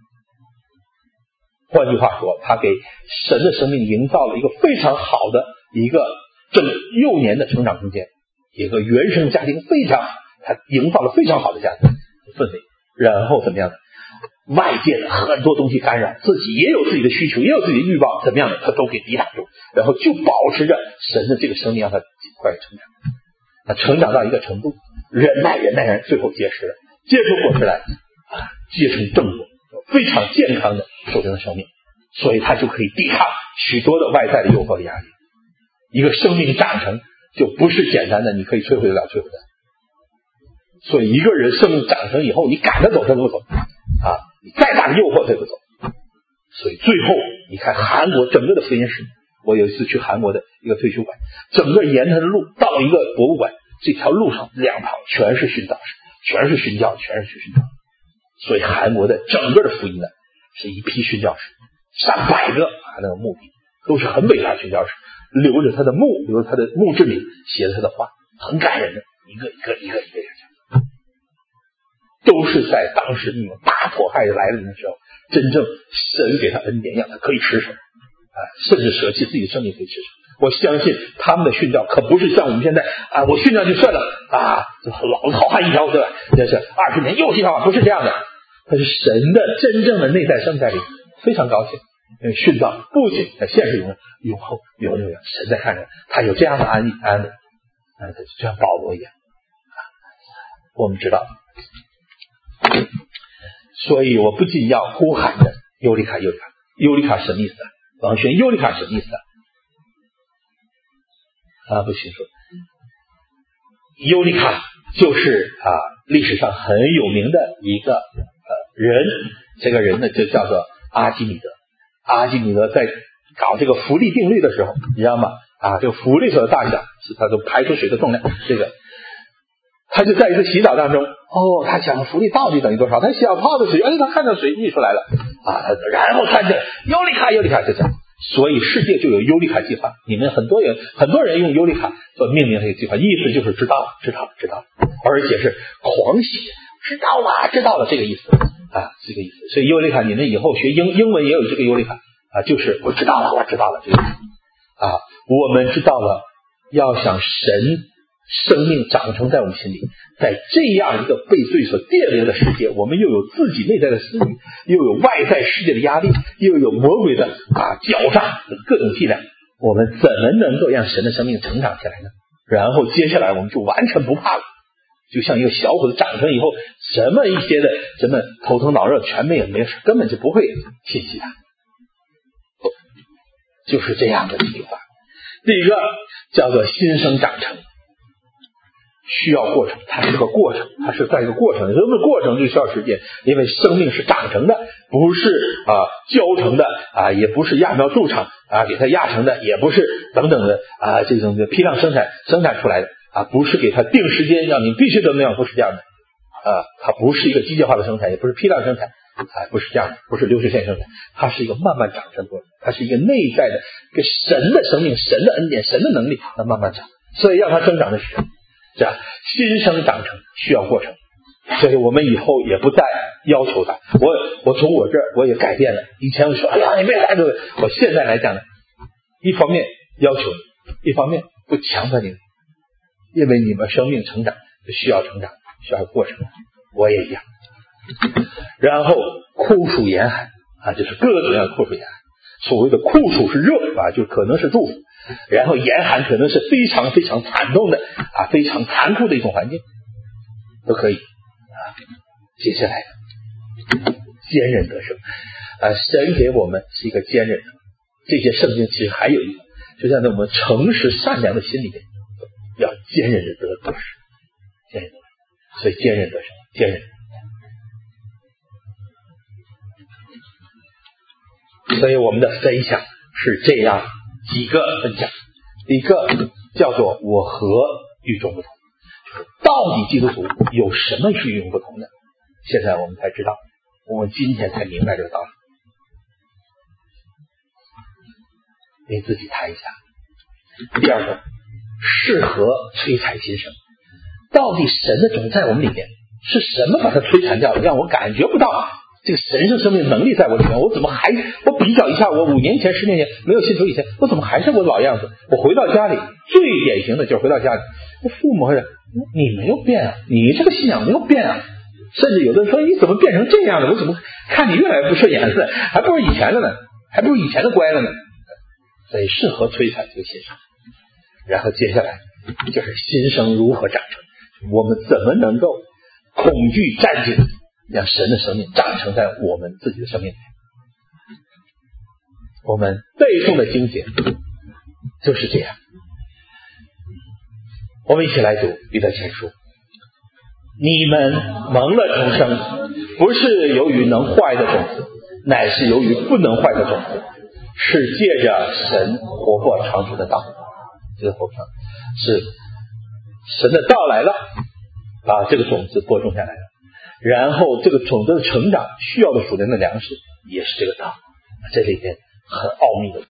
换句话说，他给神的生命营造了一个非常好的一个正幼年的成长空间，一个原生家庭非常，他营造了非常好的家庭氛围。然后怎么样呢？外界的很多东西干扰，自己也有自己的需求，也有自己的欲望，怎么样的他都给抵挡住，然后就保持着神的这个生命，让他尽快成长。他成长到一个程度，忍耐忍耐忍，最后结实了，结出果实来啊，结成正果，非常健康的属灵的生命。所以他就可以抵抗许多的外在的诱惑的压力。一个生命长成就不是简单的你可以摧毁得了摧毁的。所以一个人生命长成以后，你赶着走他都不走啊，你再大的诱惑他也不走。所以最后你看韩国整个的福音史，我有一次去韩国的一个退休馆，整个沿着的路到一个博物馆，这条路上两旁全是殉道士，全是殉教，全是去殉道。所以韩国的整个的福音呢，是一批殉教士，上百个啊，那个墓地都是很伟大的殉教士，留着他的墓，留着他的墓志铭，写着他的话，很感人的，一个一个一个一个一个。 都是在当时那种大迫害来临的时候，真正神给他恩典，让他可以持守啊，甚至舍弃自己的生命可以持守。我相信他们的训教可不是像我们现在啊，我训教就算了啊，老子好汉一条，对吧？这是二十年又一条，不是这样的。他是神的真正的内在生在里，非常高兴。因为训道不仅在现实中永后永永远，神在看着他有这样的安逸安稳，啊，就像保罗一样。我们知道，所以我不仅要呼喊着尤利卡，尤利卡，尤利卡什么意思啊？王轩，尤利卡什么意思啊？啊，不清楚。尤利卡就是啊历史上很有名的一个呃人，这个人呢就叫做阿基米德。阿基米德在搞这个浮力定律的时候，你知道吗？啊，这个浮力所的大小是它的排出水的重量，这个他就在一次洗澡当中，哦，他讲浮力到底等于多少？他想泡的水，哎，他看到水溢出来了啊，然后看见尤利卡，尤利卡就讲。所以世界就有尤利卡计划，你们很多人很多人用尤利卡做命名这个计划，意思就是知道了，知道了，知道了，而且是狂喜，知道了，知道了，这个意思啊，这个意思。所以尤利卡，你们以后学英英文也有这个尤利卡啊，就是我知道了，我知道了，这个意思啊，我们知道了，要想神生命长成在我们心里，在这样一个被罪所玷污的世界，我们又有自己内在的私欲，又有外在世界的压力，又有魔鬼的啊狡诈各种伎俩，我们怎么能够让神的生命成长起来呢？然后接下来我们就完全不怕了，就像一个小伙子长成以后，什么一些的什么头疼脑热全没有，没事，根本就不会侵袭他，就是这样的计划。第一个叫做新生长成，需要过程，它是个过程，它是在一个过程，什么过程就需要时间，因为生命是长成的，不是啊教成的啊，也不是揠苗助长啊给它压成的，也不是等等的啊这种批量生产生产出来的啊，不是给它定时间让你必须得那样，不是这样的啊，它不是一个机械化的生产，也不是批量生产啊，不是这样的，不是流水线生产，它是一个慢慢长成的过程，它是一个内在的一个神的生命，神的恩典，神的能力，它慢慢长，所以让它增长的是神。这样新生长成需要过程，所以我们以后也不再要求他。我我从我这儿我也改变了，以前我说哎呀你别来这个，我现在来讲呢，一方面要求你，一方面不强迫你，因为你们生命成长需要成长，需要过程，我也一样。然后酷暑严寒啊，就是各种各样的酷暑严寒。所谓的酷暑是热啊，就可能是祝福，然后严寒可能是非常非常惨痛的啊，非常残酷的一种环境，都可以啊。接下来坚韧得胜啊，神给我们是一个坚韧的，这些圣经其实还有一个，就像在我们诚实善良的心里面，要坚韧的得得胜，坚韧得胜，所以坚韧得胜，坚韧。所以我们的分享是这样几个分享，一个叫做我和与众不同，到底基督徒有什么是与众不同的？现在我们才知道，我们今天才明白这个道理。你自己谈一下。第二个，适合摧残今生，到底神的种在我们里面是什么把它摧残掉，让我感觉不到这个神圣生命能力在我里面，我怎么还我比较一下，我五年前十年前没有信主以前，我怎么还是我老样子？我回到家里，最典型的就是回到家里，我父母说你没有变啊，你这个信仰没有变啊，甚至有的人说你怎么变成这样的，我怎么看你越来越不顺眼了，还不如以前的呢，还不如以前的乖了呢。所以适合摧残这个心生。然后接下来就是心生如何长成，我们怎么能够恐惧战兢，让神的生命长成在我们自己的生命里。我们背诵的经节就是这样。我们一起来读彼得前书，你们蒙了重生，不是由于能坏的种子，乃是由于不能坏的种子，是借着神活泼长存的道。这个活泼是神的道来了，把这个种子播种下来了，然后这个种子的成长需要的属灵的粮食也是这个道，这里边很奥秘的。